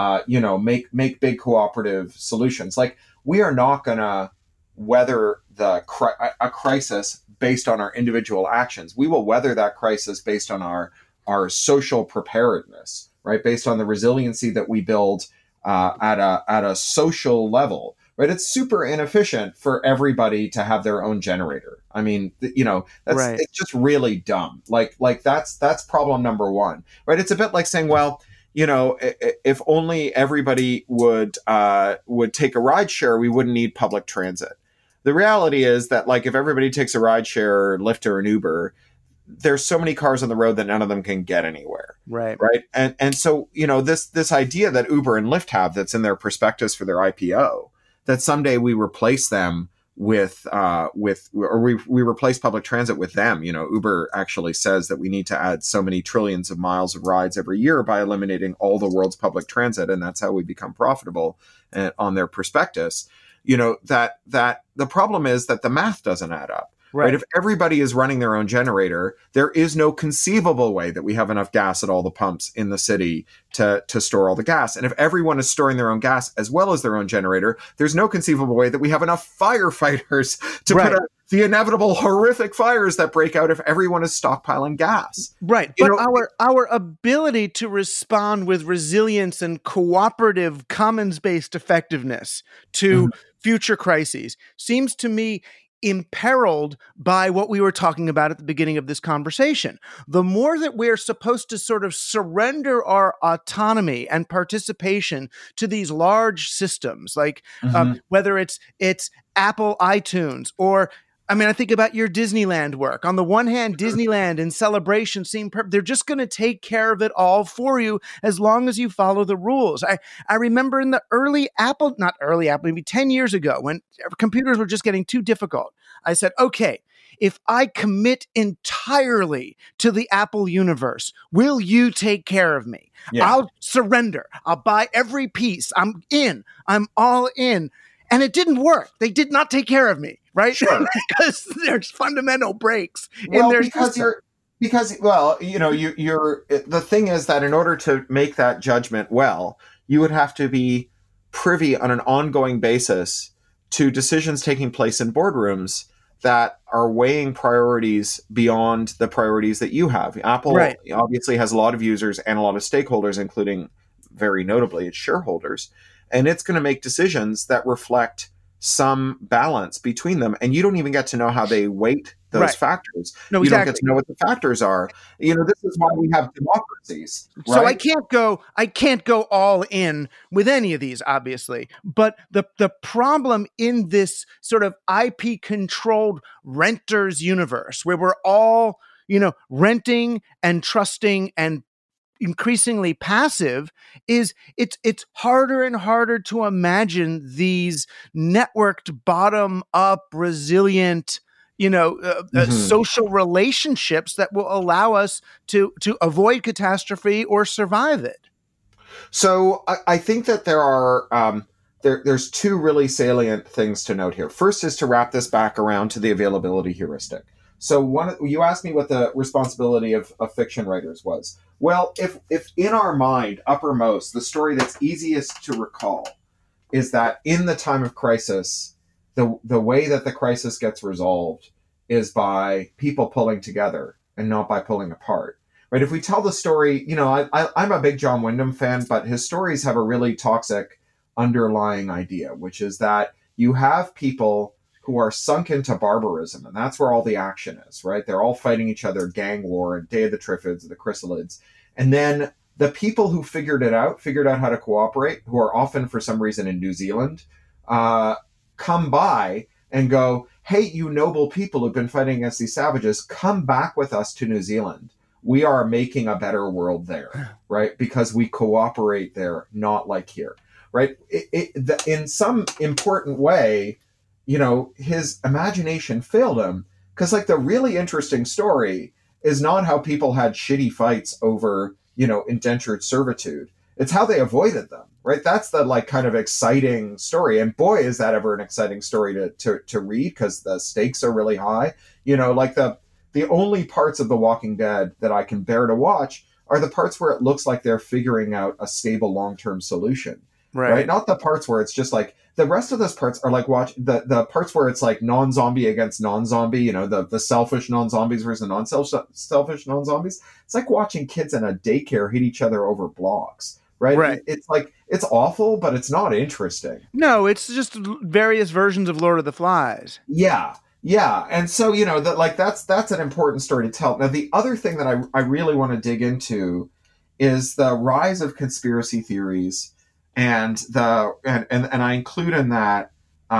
make big cooperative solutions. Like, we are not going to weather a crisis based on our individual actions. We will weather that crisis based on our social preparedness, right? Based on the resiliency that we build at a social level. Right, it's super inefficient for everybody to have their own generator. I mean, that's right. It's just really dumb. Like that's problem number one. Right, it's a bit like saying, well, if only everybody would take a ride share, we wouldn't need public transit. The reality is that, like, if everybody takes a ride share, Lyft or an Uber, there's so many cars on the road that none of them can get anywhere. Right. And so this idea that Uber and Lyft have that's in their prospectus for their IPO, that someday we replace them with we replace public transit with them. Uber actually says that we need to add so many trillions of miles of rides every year by eliminating all the world's public transit, and that's how we become profitable on their prospectus. That the problem is that the math doesn't add up. Right. If everybody is running their own generator, there is no conceivable way that we have enough gas at all the pumps in the city to store all the gas. And if everyone is storing their own gas as well as their own generator, there's no conceivable way that we have enough firefighters to put out the inevitable horrific fires that break out if everyone is stockpiling gas. Right. But our ability to respond with resilience and cooperative commons-based effectiveness to future crises seems to me imperiled by what we were talking about at the beginning of this conversation. The more that we're supposed to sort of surrender our autonomy and participation to these large systems, like whether it's Apple iTunes or, I think about your Disneyland work. On the one hand, Disneyland and Celebration seem they're just going to take care of it all for you as long as you follow the rules. I remember in the maybe 10 years ago, when computers were just getting too difficult, I said, okay, if I commit entirely to the Apple universe, will you take care of me? Yeah. I'll surrender. I'll buy every piece. I'm in. I'm all in. And it didn't work. They did not take care of me. Right? Sure. Because there's fundamental breaks in their system. You're the thing is that in order to make that judgment well, you would have to be privy on an ongoing basis to decisions taking place in boardrooms that are weighing priorities beyond the priorities that you have. Apple obviously has a lot of users and a lot of stakeholders, including, very notably, its shareholders. And it's going to make decisions that reflect some balance between them, and you don't even get to know how they weight those factors. No, you don't get to know what the factors are. This is why we have democracies. Right? So I can't go all in with any of these, obviously. But the problem in this sort of IP controlled renters universe, where we're all renting and trusting and increasingly passive, is it's harder and harder to imagine these networked, bottom up, resilient, social relationships that will allow us to avoid catastrophe or survive it. So I think that there are there's two really salient things to note here. First is to wrap this back around to the availability heuristic. So you asked me what the responsibility of fiction writers was. Well, if in our mind, uppermost, the story that's easiest to recall is that in the time of crisis, the way that the crisis gets resolved is by people pulling together and not by pulling apart. Right? If we tell the story, I'm a big John Wyndham fan, but his stories have a really toxic underlying idea, which is that you have people who are sunk into barbarism, and that's where all the action is, right? They're all fighting each other, gang war, and Day of the Triffids, the Chrysalids. And then the people who figured out how to cooperate, who are often for some reason in New Zealand, come by and go, hey, you noble people who've been fighting against these savages, come back with us to New Zealand. We are making a better world there, right? Because we cooperate there, not like here, right? In some important way, his imagination failed him, because like the really interesting story is not how people had shitty fights over, indentured servitude. It's how they avoided them, right? That's the like kind of exciting story. And boy, is that ever an exciting story to read, because the stakes are really high. Like the only parts of The Walking Dead that I can bear to watch are the parts where it looks like they're figuring out a stable long-term solution, right? Not the parts where it's just like, the rest of those parts are like the parts where it's like non-zombie against non-zombie, the selfish non-zombies versus the non-selfish non-zombies. It's like watching kids in a daycare hit each other over blocks, right? It's like, it's awful, but it's not interesting. No, it's just various versions of Lord of the Flies. Yeah. And so, that's an important story to tell. Now, the other thing that I really want to dig into is the rise of conspiracy theories, and I include in that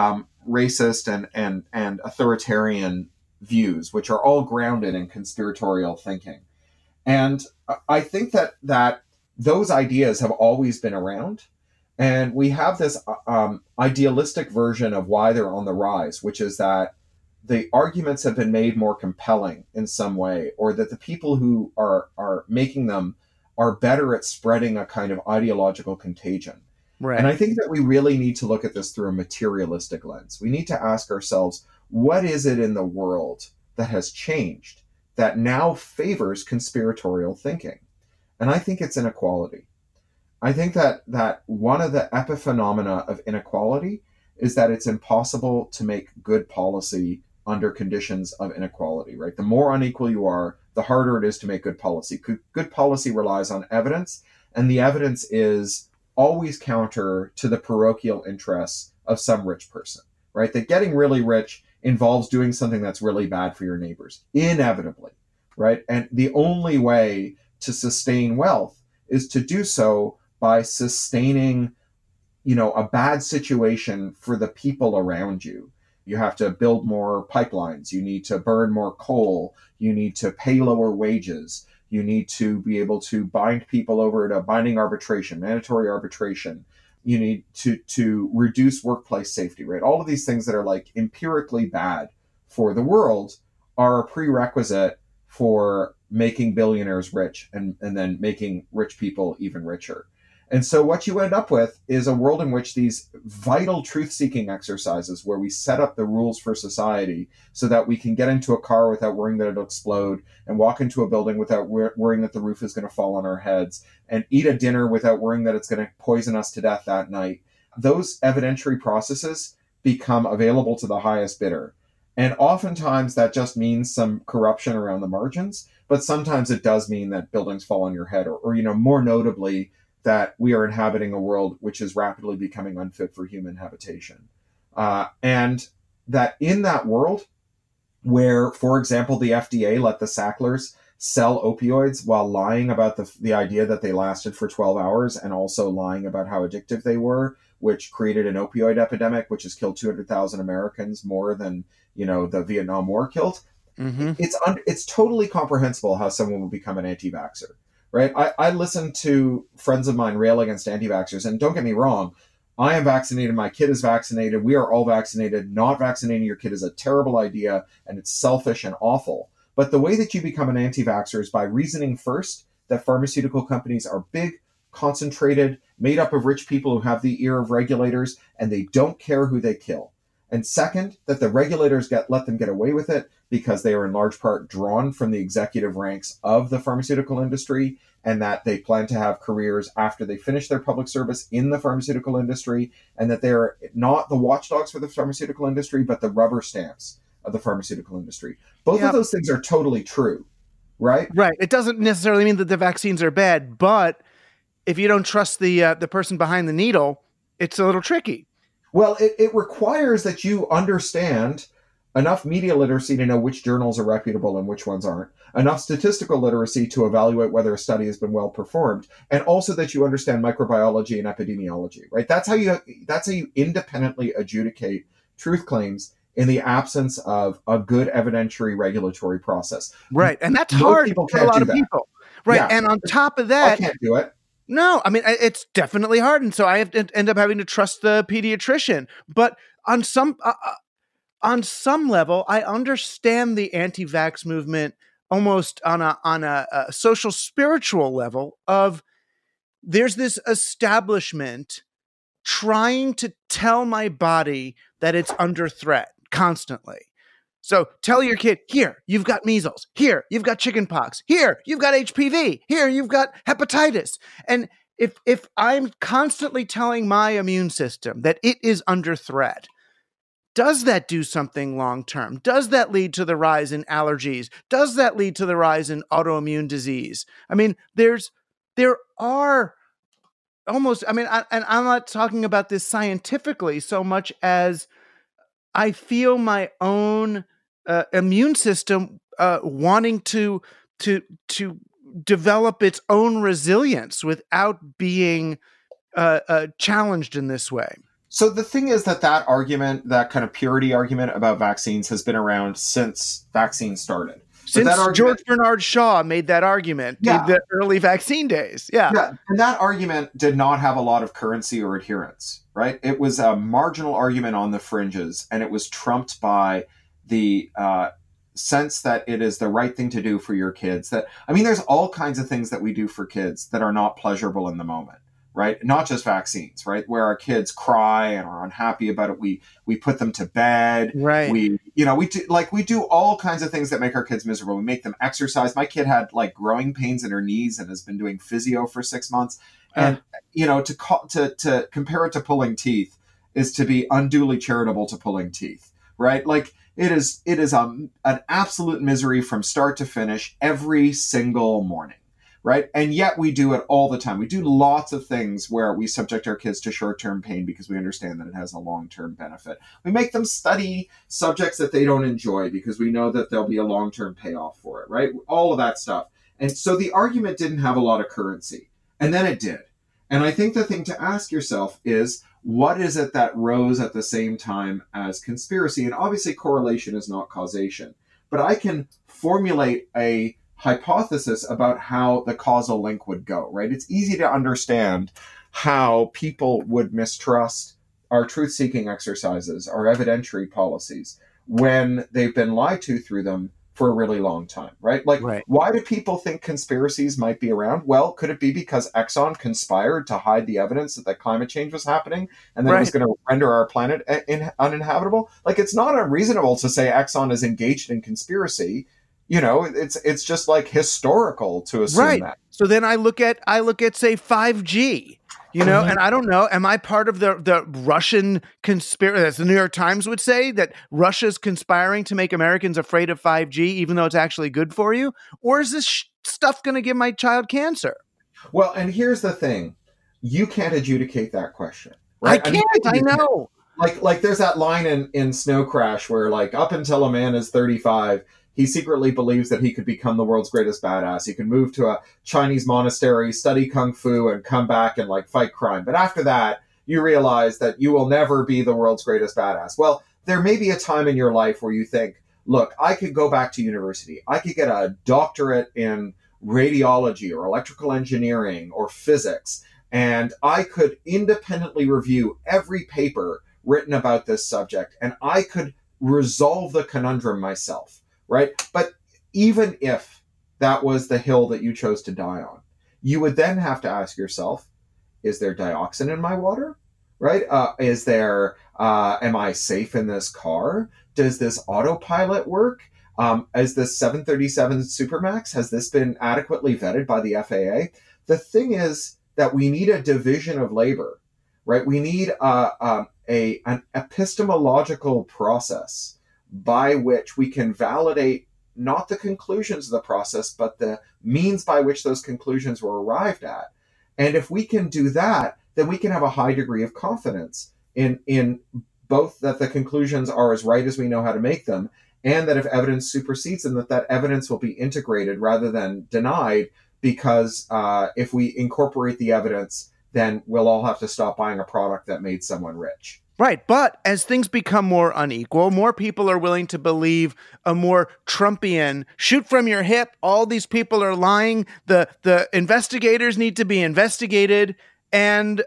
racist and authoritarian views, which are all grounded in conspiratorial thinking. And I think that those ideas have always been around. And we have this idealistic version of why they're on the rise, which is that the arguments have been made more compelling in some way, or that the people who are making them are better at spreading a kind of ideological contagion. Right. And I think that we really need to look at this through a materialistic lens. We need to ask ourselves, what is it in the world that has changed that now favors conspiratorial thinking? And I think it's inequality. I think that one of the epiphenomena of inequality is that it's impossible to make good policy under conditions of inequality, right? The more unequal you are, the harder it is to make good policy. Good policy relies on evidence, and the evidence is always counter to the parochial interests of some rich person, right? That getting really rich involves doing something that's really bad for your neighbors, inevitably, right? And the only way to sustain wealth is to do so by sustaining, a bad situation for the people around you. You have to build more pipelines. You need to burn more coal. You need to pay lower wages. You need to be able to bind people over to binding arbitration, mandatory arbitration. You need to reduce workplace safety, right? All of these things that are like empirically bad for the world are a prerequisite for making billionaires rich and then making rich people even richer. And so what you end up with is a world in which these vital truth-seeking exercises, where we set up the rules for society so that we can get into a car without worrying that it'll explode, and walk into a building without worrying that the roof is going to fall on our heads, and eat a dinner without worrying that it's going to poison us to death that night. Those evidentiary processes become available to the highest bidder. And oftentimes that just means some corruption around the margins, but sometimes it does mean that buildings fall on your head, or more notably, that we are inhabiting a world which is rapidly becoming unfit for human habitation. And that in that world where, for example, the FDA let the Sacklers sell opioids while lying about the idea that they lasted for 12 hours and also lying about how addictive they were, which created an opioid epidemic, which has killed 200,000 Americans, more than, the Vietnam War killed. Mm-hmm. It's totally comprehensible how someone will become an anti-vaxxer. Right. I listen to friends of mine rail against anti-vaxxers, and don't get me wrong, I am vaccinated. My kid is vaccinated. We are all vaccinated. Not vaccinating your kid is a terrible idea, and it's selfish and awful. But the way that you become an anti-vaxxer is by reasoning first that pharmaceutical companies are big, concentrated, made up of rich people who have the ear of regulators, and they don't care who they kill. And second, that the regulators let them get away with it because they are in large part drawn from the executive ranks of the pharmaceutical industry, and that they plan to have careers after they finish their public service in the pharmaceutical industry, and that they're not the watchdogs for the pharmaceutical industry, but the rubber stamps of the pharmaceutical industry. Both of those things are totally true, right? Right. It doesn't necessarily mean that the vaccines are bad, but if you don't trust the person behind the needle, it's a little tricky. Well, it requires that you understand enough media literacy to know which journals are reputable and which ones aren't, enough statistical literacy to evaluate whether a study has been well performed, and also that you understand microbiology and epidemiology, right? That's how you independently adjudicate truth claims in the absence of a good evidentiary regulatory process. Right. And that's Most hard people for a can't lot do of that. people. Right. Yeah. And on top of that, I can't do it. No, I mean, it's definitely hard. And so I have to end up having to trust the pediatrician. But on some level, I understand the anti-vax movement almost on a social spiritual level of there's this establishment trying to tell my body that it's under threat constantly. So tell your kid, here, you've got measles. Here, you've got chickenpox. Here, you've got HPV. Here, you've got hepatitis. And if I'm constantly telling my immune system that it is under threat, does that do something long-term? Does that lead to the rise in allergies? Does that lead to the rise in autoimmune disease? I mean, there are almost, I mean, and I'm not talking about this scientifically so much as I feel my own immune system wanting to develop its own resilience without being challenged in this way. So the thing is that argument, that kind of purity argument about vaccines, has been around since vaccines started. Since George Bernard Shaw made that argument in the early vaccine days. Yeah. And that argument did not have a lot of currency or adherence, right? It was a marginal argument on the fringes, and it was trumped by the sense that it is the right thing to do for your kids. There's all kinds of things that we do for kids that are not pleasurable in the moment, right? Not just vaccines, right? Where our kids cry and are unhappy about it. We put them to bed. Right. We do all kinds of things that make our kids miserable. We make them exercise. My kid had growing pains in her knees and has been doing physio for 6 months. And, to compare it to pulling teeth is to be unduly charitable to pulling teeth, right? It is an absolute misery from start to finish every single morning. Right. And yet we do it all the time. We do lots of things where we subject our kids to short-term pain because we understand that it has a long-term benefit. We make them study subjects that they don't enjoy because we know that there'll be a long-term payoff for it. Right. All of that stuff. And so the argument didn't have a lot of currency. And then it did. And I think the thing to ask yourself is, what is it that rose at the same time as conspiracy? And obviously correlation is not causation. But I can formulate a hypothesis about how the causal link would go, right? It's easy to understand how people would mistrust our truth-seeking exercises, our evidentiary policies, when they've been lied to through them for a really long time, right? Why do people think conspiracies might be around? Well, could it be because Exxon conspired to hide the evidence that climate change was happening and that it was going to render our planet uninhabitable? It's not unreasonable to say Exxon is engaged in conspiracy. It's just historical to assume that. So then I look at say 5G, and I don't know, am I part of the Russian conspiracy, as the New York Times would say, that Russia's conspiring to make Americans afraid of 5G, even though it's actually good for you? Or is this stuff going to give my child cancer? Well, and here's the thing. You can't adjudicate that question. Right? I can't, I know. There's that line in Snow Crash where up until a man is 35, he secretly believes that he could become the world's greatest badass. He could move to a Chinese monastery, study kung fu, and come back and fight crime. But after that, you realize that you will never be the world's greatest badass. Well, there may be a time in your life where you think, look, I could go back to university. I could get a doctorate in radiology or electrical engineering or physics, and I could independently review every paper written about this subject, and I could resolve the conundrum myself. Right. But even if that was the hill that you chose to die on, you would then have to ask yourself, is there dioxin in my water? Right. Is there am I safe in this car? Does this autopilot work? Is this 737 Supermax? Has this been adequately vetted by the FAA? The thing is that we need a division of labor. Right. We need an epistemological process by which we can validate not the conclusions of the process, but the means by which those conclusions were arrived at. And if we can do that, then we can have a high degree of confidence in both that the conclusions are as right as we know how to make them, and that if evidence supersedes them, that evidence will be integrated rather than denied, because if we incorporate the evidence, then we'll all have to stop buying a product that made someone rich. Right. But as things become more unequal, more people are willing to believe a more Trumpian, shoot from your hip, all these people are lying, the investigators need to be investigated, and,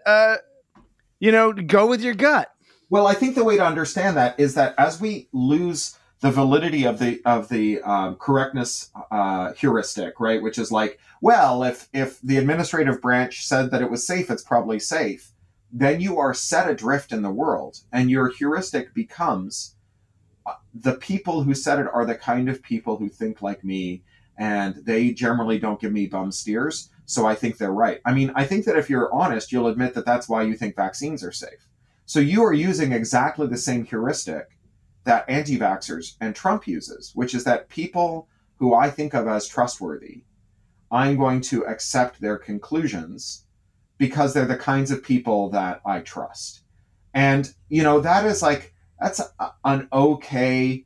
go with your gut. Well, I think the way to understand that is that as we lose the validity of the correctness heuristic, right, which is like, well, if the administrative branch said that it was safe, it's probably safe, then you are set adrift in the world, and your heuristic becomes the people who said it are the kind of people who think like me, and they generally don't give me bum steers, so I think they're right. I mean, I think that if you're honest, you'll admit that that's why you think vaccines are safe. So you are using exactly the same heuristic that anti-vaxxers and Trump uses, which is that people who I think of as trustworthy, I'm going to accept their conclusions because they're the kinds of people that I trust. And, that is that's an okay,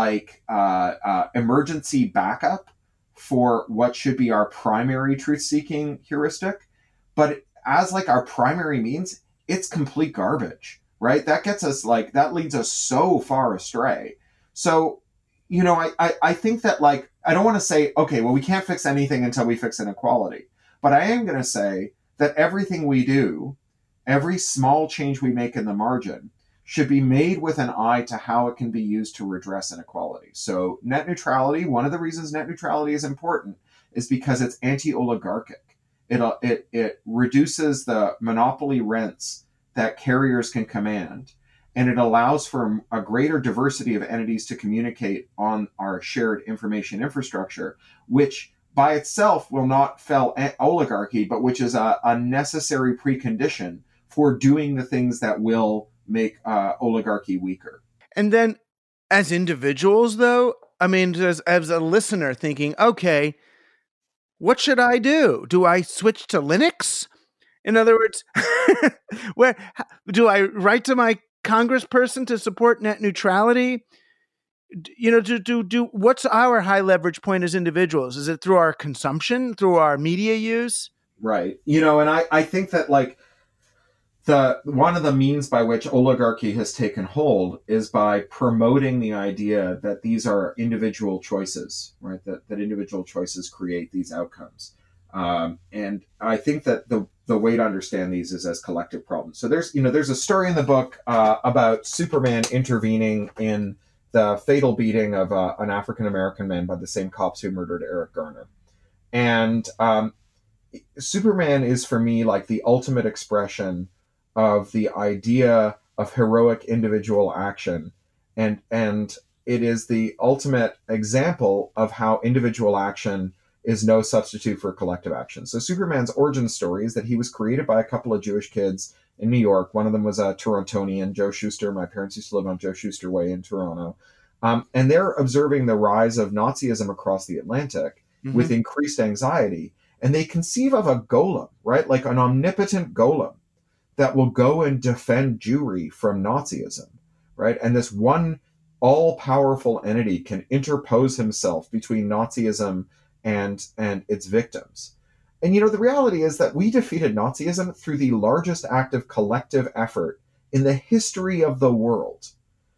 emergency backup for what should be our primary truth-seeking heuristic. But as our primary means, it's complete garbage, right? That gets us that leads us so far astray. So, I think that I don't want to say, okay, well, we can't fix anything until we fix inequality. But I am going to say that everything we do, every small change we make in the margin, should be made with an eye to how it can be used to redress inequality. So net neutrality, one of the reasons net neutrality is important is because it's anti-oligarchic. It reduces the monopoly rents that carriers can command, and it allows for a greater diversity of entities to communicate on our shared information infrastructure, which by itself will not fell oligarchy, but which is a necessary precondition for doing the things that will make oligarchy weaker. And then as individuals, though, I mean, as a listener thinking, okay, what should I do? Do I switch to Linux? In other words, where do I write to my congressperson to support net neutrality? What's our high leverage point as individuals? Is it through our consumption, through our media use? Right. And I think that one of the means by which oligarchy has taken hold is by promoting the idea that these are individual choices, right? That individual choices create these outcomes. And I think that the way to understand these is as collective problems. So there's a story in the book about Superman intervening in the fatal beating of an African-American man by the same cops who murdered Eric Garner. And Superman is, for me, the ultimate expression of the idea of heroic individual action. And it is the ultimate example of how individual action is no substitute for collective action. So Superman's origin story is that he was created by a couple of Jewish kids in New York. One of them was a Torontonian, Joe Shuster. My parents used to live on Joe Shuster Way in Toronto. And they're observing the rise of Nazism across the Atlantic with increased anxiety. And they conceive of a golem, right? Like an omnipotent golem that will go and defend Jewry from Nazism, right? And this one all-powerful entity can interpose himself between Nazism and its victims. And, the reality is that we defeated Nazism through the largest act of collective effort in the history of the world.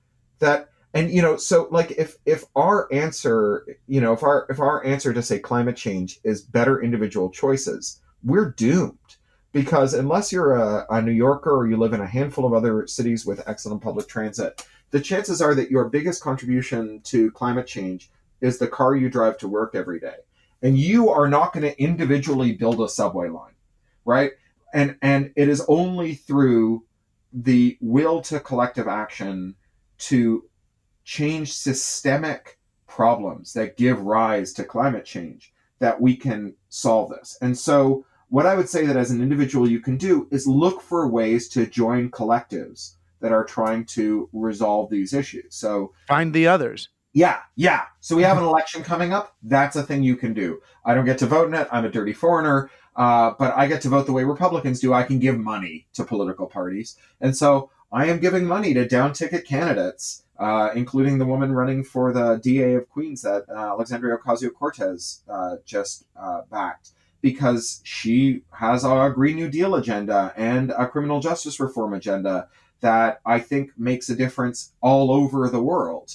If our answer, if our answer to, say, climate change is better individual choices, we're doomed. Because unless you're a New Yorker or you live in a handful of other cities with excellent public transit, the chances are that your biggest contribution to climate change is the car you drive to work every day. And you are not going to individually build a subway line, right? And it is only through the will to collective action to change systemic problems that give rise to climate change that we can solve this. And so what I would say that as an individual you can do is look for ways to join collectives that are trying to resolve these issues. So find the others. Yeah. So we have an election coming up. That's a thing you can do. I don't get to vote in it. I'm a dirty foreigner. But I get to vote the way Republicans do. I can give money to political parties. And so I am giving money to down-ticket candidates, including the woman running for the DA of Queens that Alexandria Ocasio-Cortez just backed, because she has a Green New Deal agenda and a criminal justice reform agenda that I think makes a difference all over the world.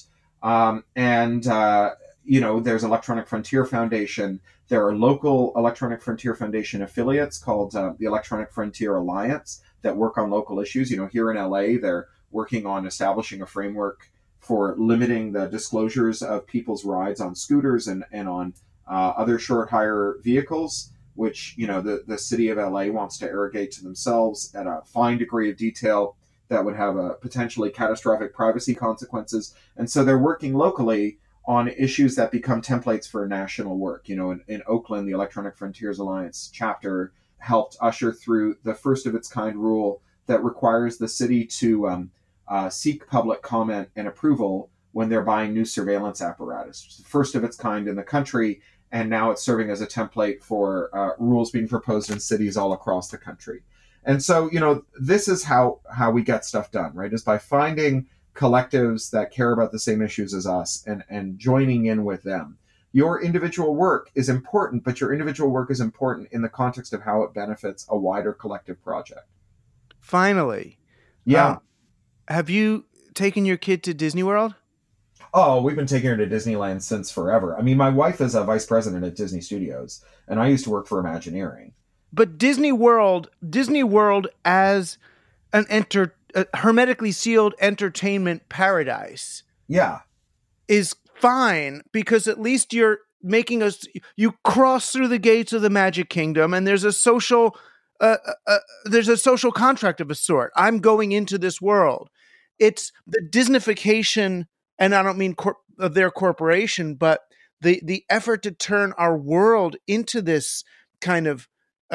There's Electronic Frontier Foundation. There are local Electronic Frontier Foundation affiliates called the Electronic Frontier Alliance that work on local issues. Here in LA, they're working on establishing a framework for limiting the disclosures of people's rides on scooters and on other short hire vehicles, which, the city of LA wants to arrogate to themselves at a fine degree of detail that would have a potentially catastrophic privacy consequences. And so they're working locally on issues that become templates for national work. In Oakland, the Electronic Frontiers Alliance chapter helped usher through the first of its kind rule that requires the city to seek public comment and approval when they're buying new surveillance apparatus. It's the first of its kind in the country, and now it's serving as a template for rules being proposed in cities all across the country. And so, this is how we get stuff done, right? Is by finding collectives that care about the same issues as us and joining in with them. Your individual work is important, but your individual work is important in the context of how it benefits a wider collective project. Finally. Yeah. Have you taken your kid to Disney World? Oh, we've been taking her to Disneyland since forever. I mean, my wife is a vice president at Disney Studios, and I used to work for Imagineering. But Disney World as an hermetically sealed entertainment paradise, is fine, because at least you're making you cross through the gates of the Magic Kingdom, and there's a social contract of a sort. I'm going into this world. It's the Disneyfication, and I don't mean of their corporation, but the effort to turn our world into this kind of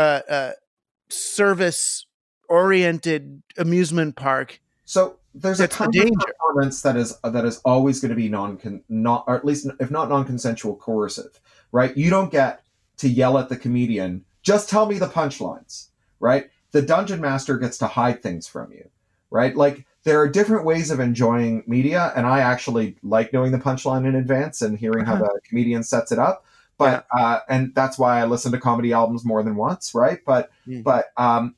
service-oriented amusement park. So there's a kind of performance that is always going to be or at least if not non-consensual, coercive, right? You don't get to yell at the comedian, just tell me the punchlines, right? The dungeon master gets to hide things from you, right? Like, there are different ways of enjoying media, and I actually like knowing the punchline in advance and hearing how the comedian sets it up. But and that's why I listen to comedy albums more than once, right? But that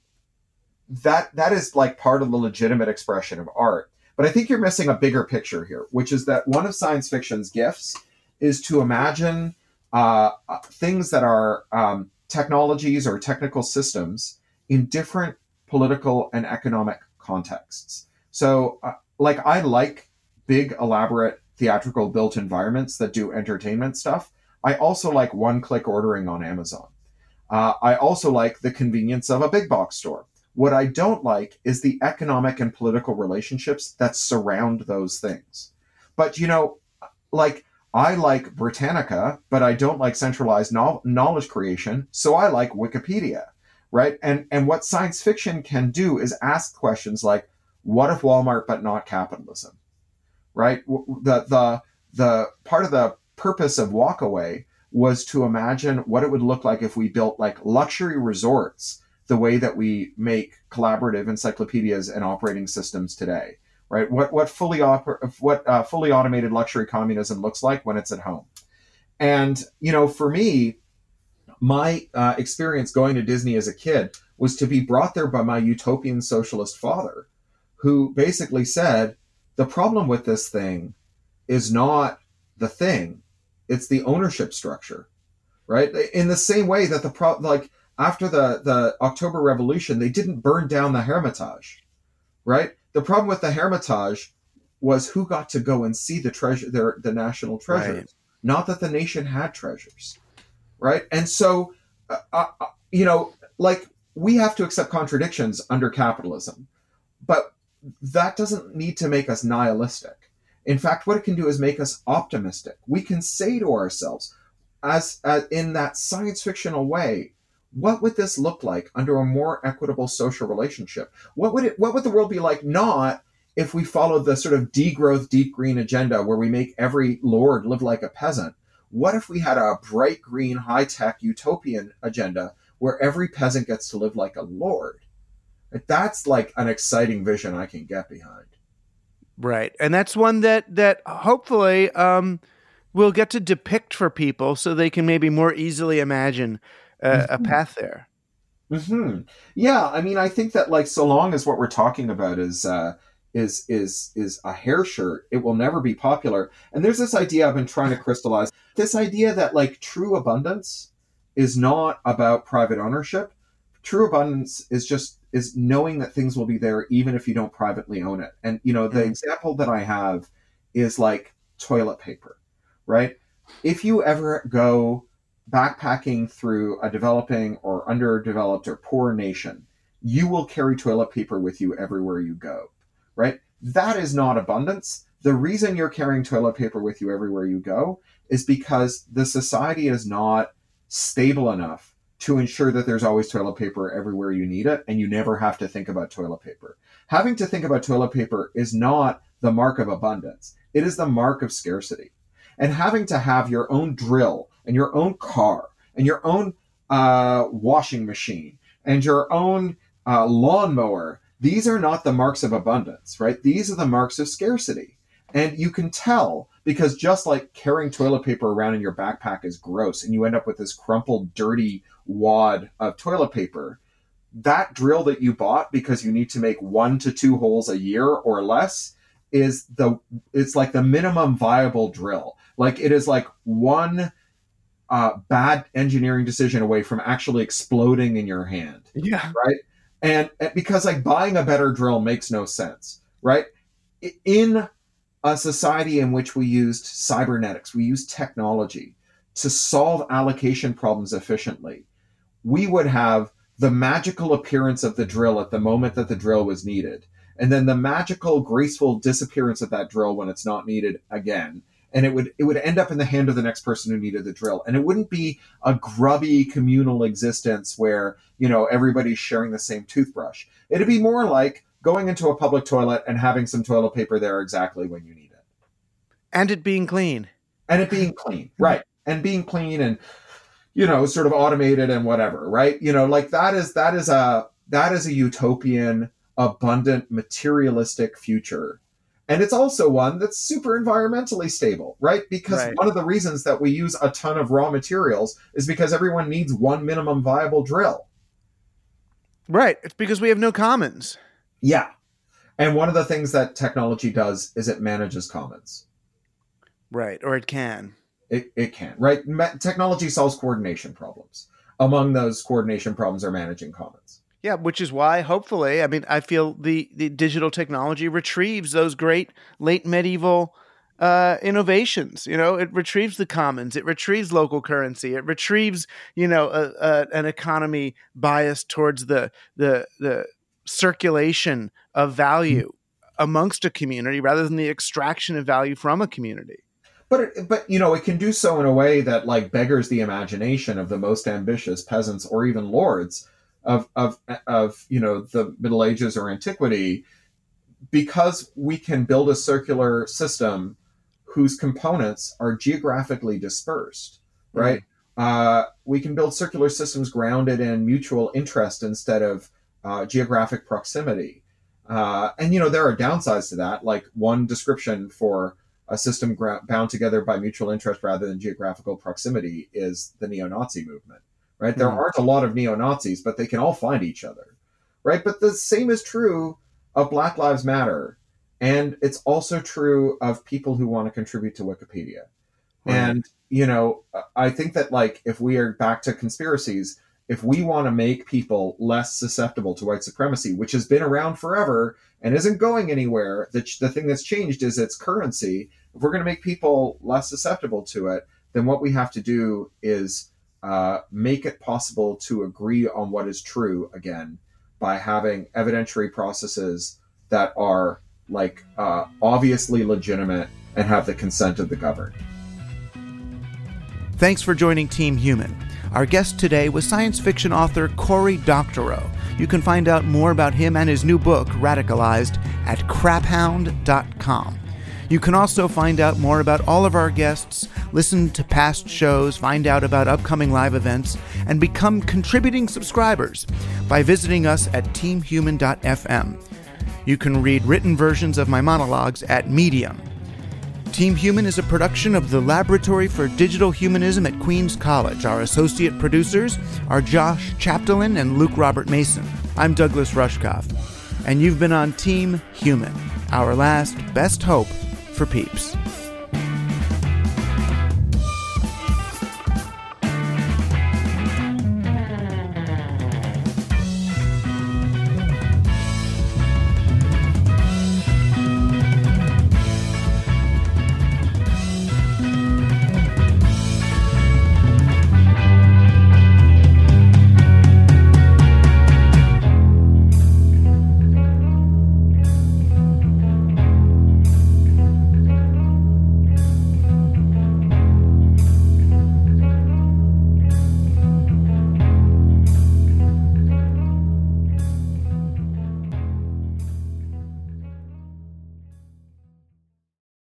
is like part of the legitimate expression of art. But I think you're missing a bigger picture here, which is that one of science fiction's gifts is to imagine things that are technologies or technical systems in different political and economic contexts. So, I like big, elaborate, theatrical built environments that do entertainment stuff. I also like one-click ordering on Amazon. I also like the convenience of a big box store. What I don't like is the economic and political relationships that surround those things. But, I like Britannica, but I don't like centralized knowledge creation, so I like Wikipedia, right? And what science fiction can do is ask questions like, what if Walmart but not capitalism, right? The part of the purpose of Walkaway was to imagine what it would look like if we built like luxury resorts the way that we make collaborative encyclopedias and operating systems today, right? What fully automated luxury communism looks like when it's at home. And, for me, my experience going to Disney as a kid was to be brought there by my utopian socialist father, who basically said, the problem with this thing is not the thing, it's the ownership structure, right? In the same way that after the October Revolution, they didn't burn down the Hermitage, right? The problem with the Hermitage was who got to go and see the treasure, the national treasures, right. Not that the nation had treasures, right? And so, we have to accept contradictions under capitalism, but that doesn't need to make us nihilistic. In fact, what it can do is make us optimistic. We can say to ourselves, as in that science fictional way, what would this look like under a more equitable social relationship? What would the world be like not if we followed the sort of degrowth, deep green agenda where we make every lord live like a peasant? What if we had a bright green, high-tech utopian agenda where every peasant gets to live like a lord, That's like an exciting vision I can get behind. Right. And that's one that hopefully we'll get to depict for people so they can maybe more easily imagine a path there. Mm-hmm. Yeah. I mean, I think that like, so long as what we're talking about is a hair shirt, it will never be popular. And there's this idea I've been trying to crystallize, this idea that like true abundance is not about private ownership. True abundance is knowing that things will be there even if you don't privately own it. And, you know, the example that I have is like toilet paper, right? If you ever go backpacking through a developing or underdeveloped or poor nation, you will carry toilet paper with you everywhere you go, right? That is not abundance. The reason you're carrying toilet paper with you everywhere you go is because the society is not stable enough to ensure that there's always toilet paper everywhere you need it, and you never have to think about toilet paper. Having to think about toilet paper is not the mark of abundance. It is the mark of scarcity. And having to have your own drill and your own car and your own washing machine and your own lawnmower, these are not the marks of abundance, right? These are the marks of scarcity. And you can tell because just like carrying toilet paper around in your backpack is gross and you end up with this crumpled, dirty wad of toilet paper, that drill that you bought because you need to make 1 to 2 holes a year or less it's like the minimum viable drill. Like it is like one bad engineering decision away from actually exploding in your hand. Yeah. Right. And because like buying a better drill makes no sense, right? In a society in which we used cybernetics, we used technology to solve allocation problems efficiently, we would have the magical appearance of the drill at the moment that the drill was needed, and then the magical, graceful disappearance of that drill when it's not needed again. And it would end up in the hand of the next person who needed the drill. And it wouldn't be a grubby communal existence where, you know, everybody's sharing the same toothbrush. It'd be more like going into a public toilet and having some toilet paper there exactly when you need it. And it being clean. And it being clean, right. And being clean and, you know, sort of automated and whatever, right? You know, like that is a utopian, abundant, materialistic future. And it's also one that's super environmentally stable, right? Because one of the reasons that we use a ton of raw materials is because everyone needs one minimum viable drill. Right. It's because we have no commons. Yeah. And one of the things that technology does is it manages commons. Right. Or it can. It can, right? Technology solves coordination problems. Among those coordination problems are managing commons. Yeah, which is why, hopefully, I mean, I feel the digital technology retrieves those great late medieval innovations. You know, it retrieves the commons, it retrieves local currency, it retrieves, you know, an economy biased towards the circulation of value amongst a community rather than the extraction of value from a community. But you know, it can do so in a way that like beggars the imagination of the most ambitious peasants or even lords of you know, the Middle Ages or antiquity, because we can build a circular system whose components are geographically dispersed, right? We can build circular systems grounded in mutual interest instead of geographic proximity. And, you know, there are downsides to that. Like one description for a system bound together by mutual interest rather than geographical proximity is the neo-Nazi movement. Right? There aren't a lot of neo-Nazis, but they can all find each other, right? But the same is true of Black Lives Matter. And it's also true of people who want to contribute to Wikipedia. Right. And, you know, I think that like, if we are back to conspiracies, if we want to make people less susceptible to white supremacy, which has been around forever and isn't going anywhere, the thing that's changed is its currency. If we're going to make people less susceptible to it, then what we have to do is make it possible to agree on what is true again by having evidentiary processes that are like obviously legitimate and have the consent of the governed. Thanks for joining Team Human. Our guest today was science fiction author Cory Doctorow. You can find out more about him and his new book, Radicalized, at craphound.com. You can also find out more about all of our guests listen to past shows, find out about upcoming live events, and become contributing subscribers by visiting us at teamhuman.fm. You can read written versions of my monologues at Medium. Team Human is a production of the Laboratory for Digital Humanism at Queens College. Our associate producers are Josh Chapdelaine and Luke Robert Mason. I'm Douglas Rushkoff, and you've been on Team Human, our last best hope for peeps.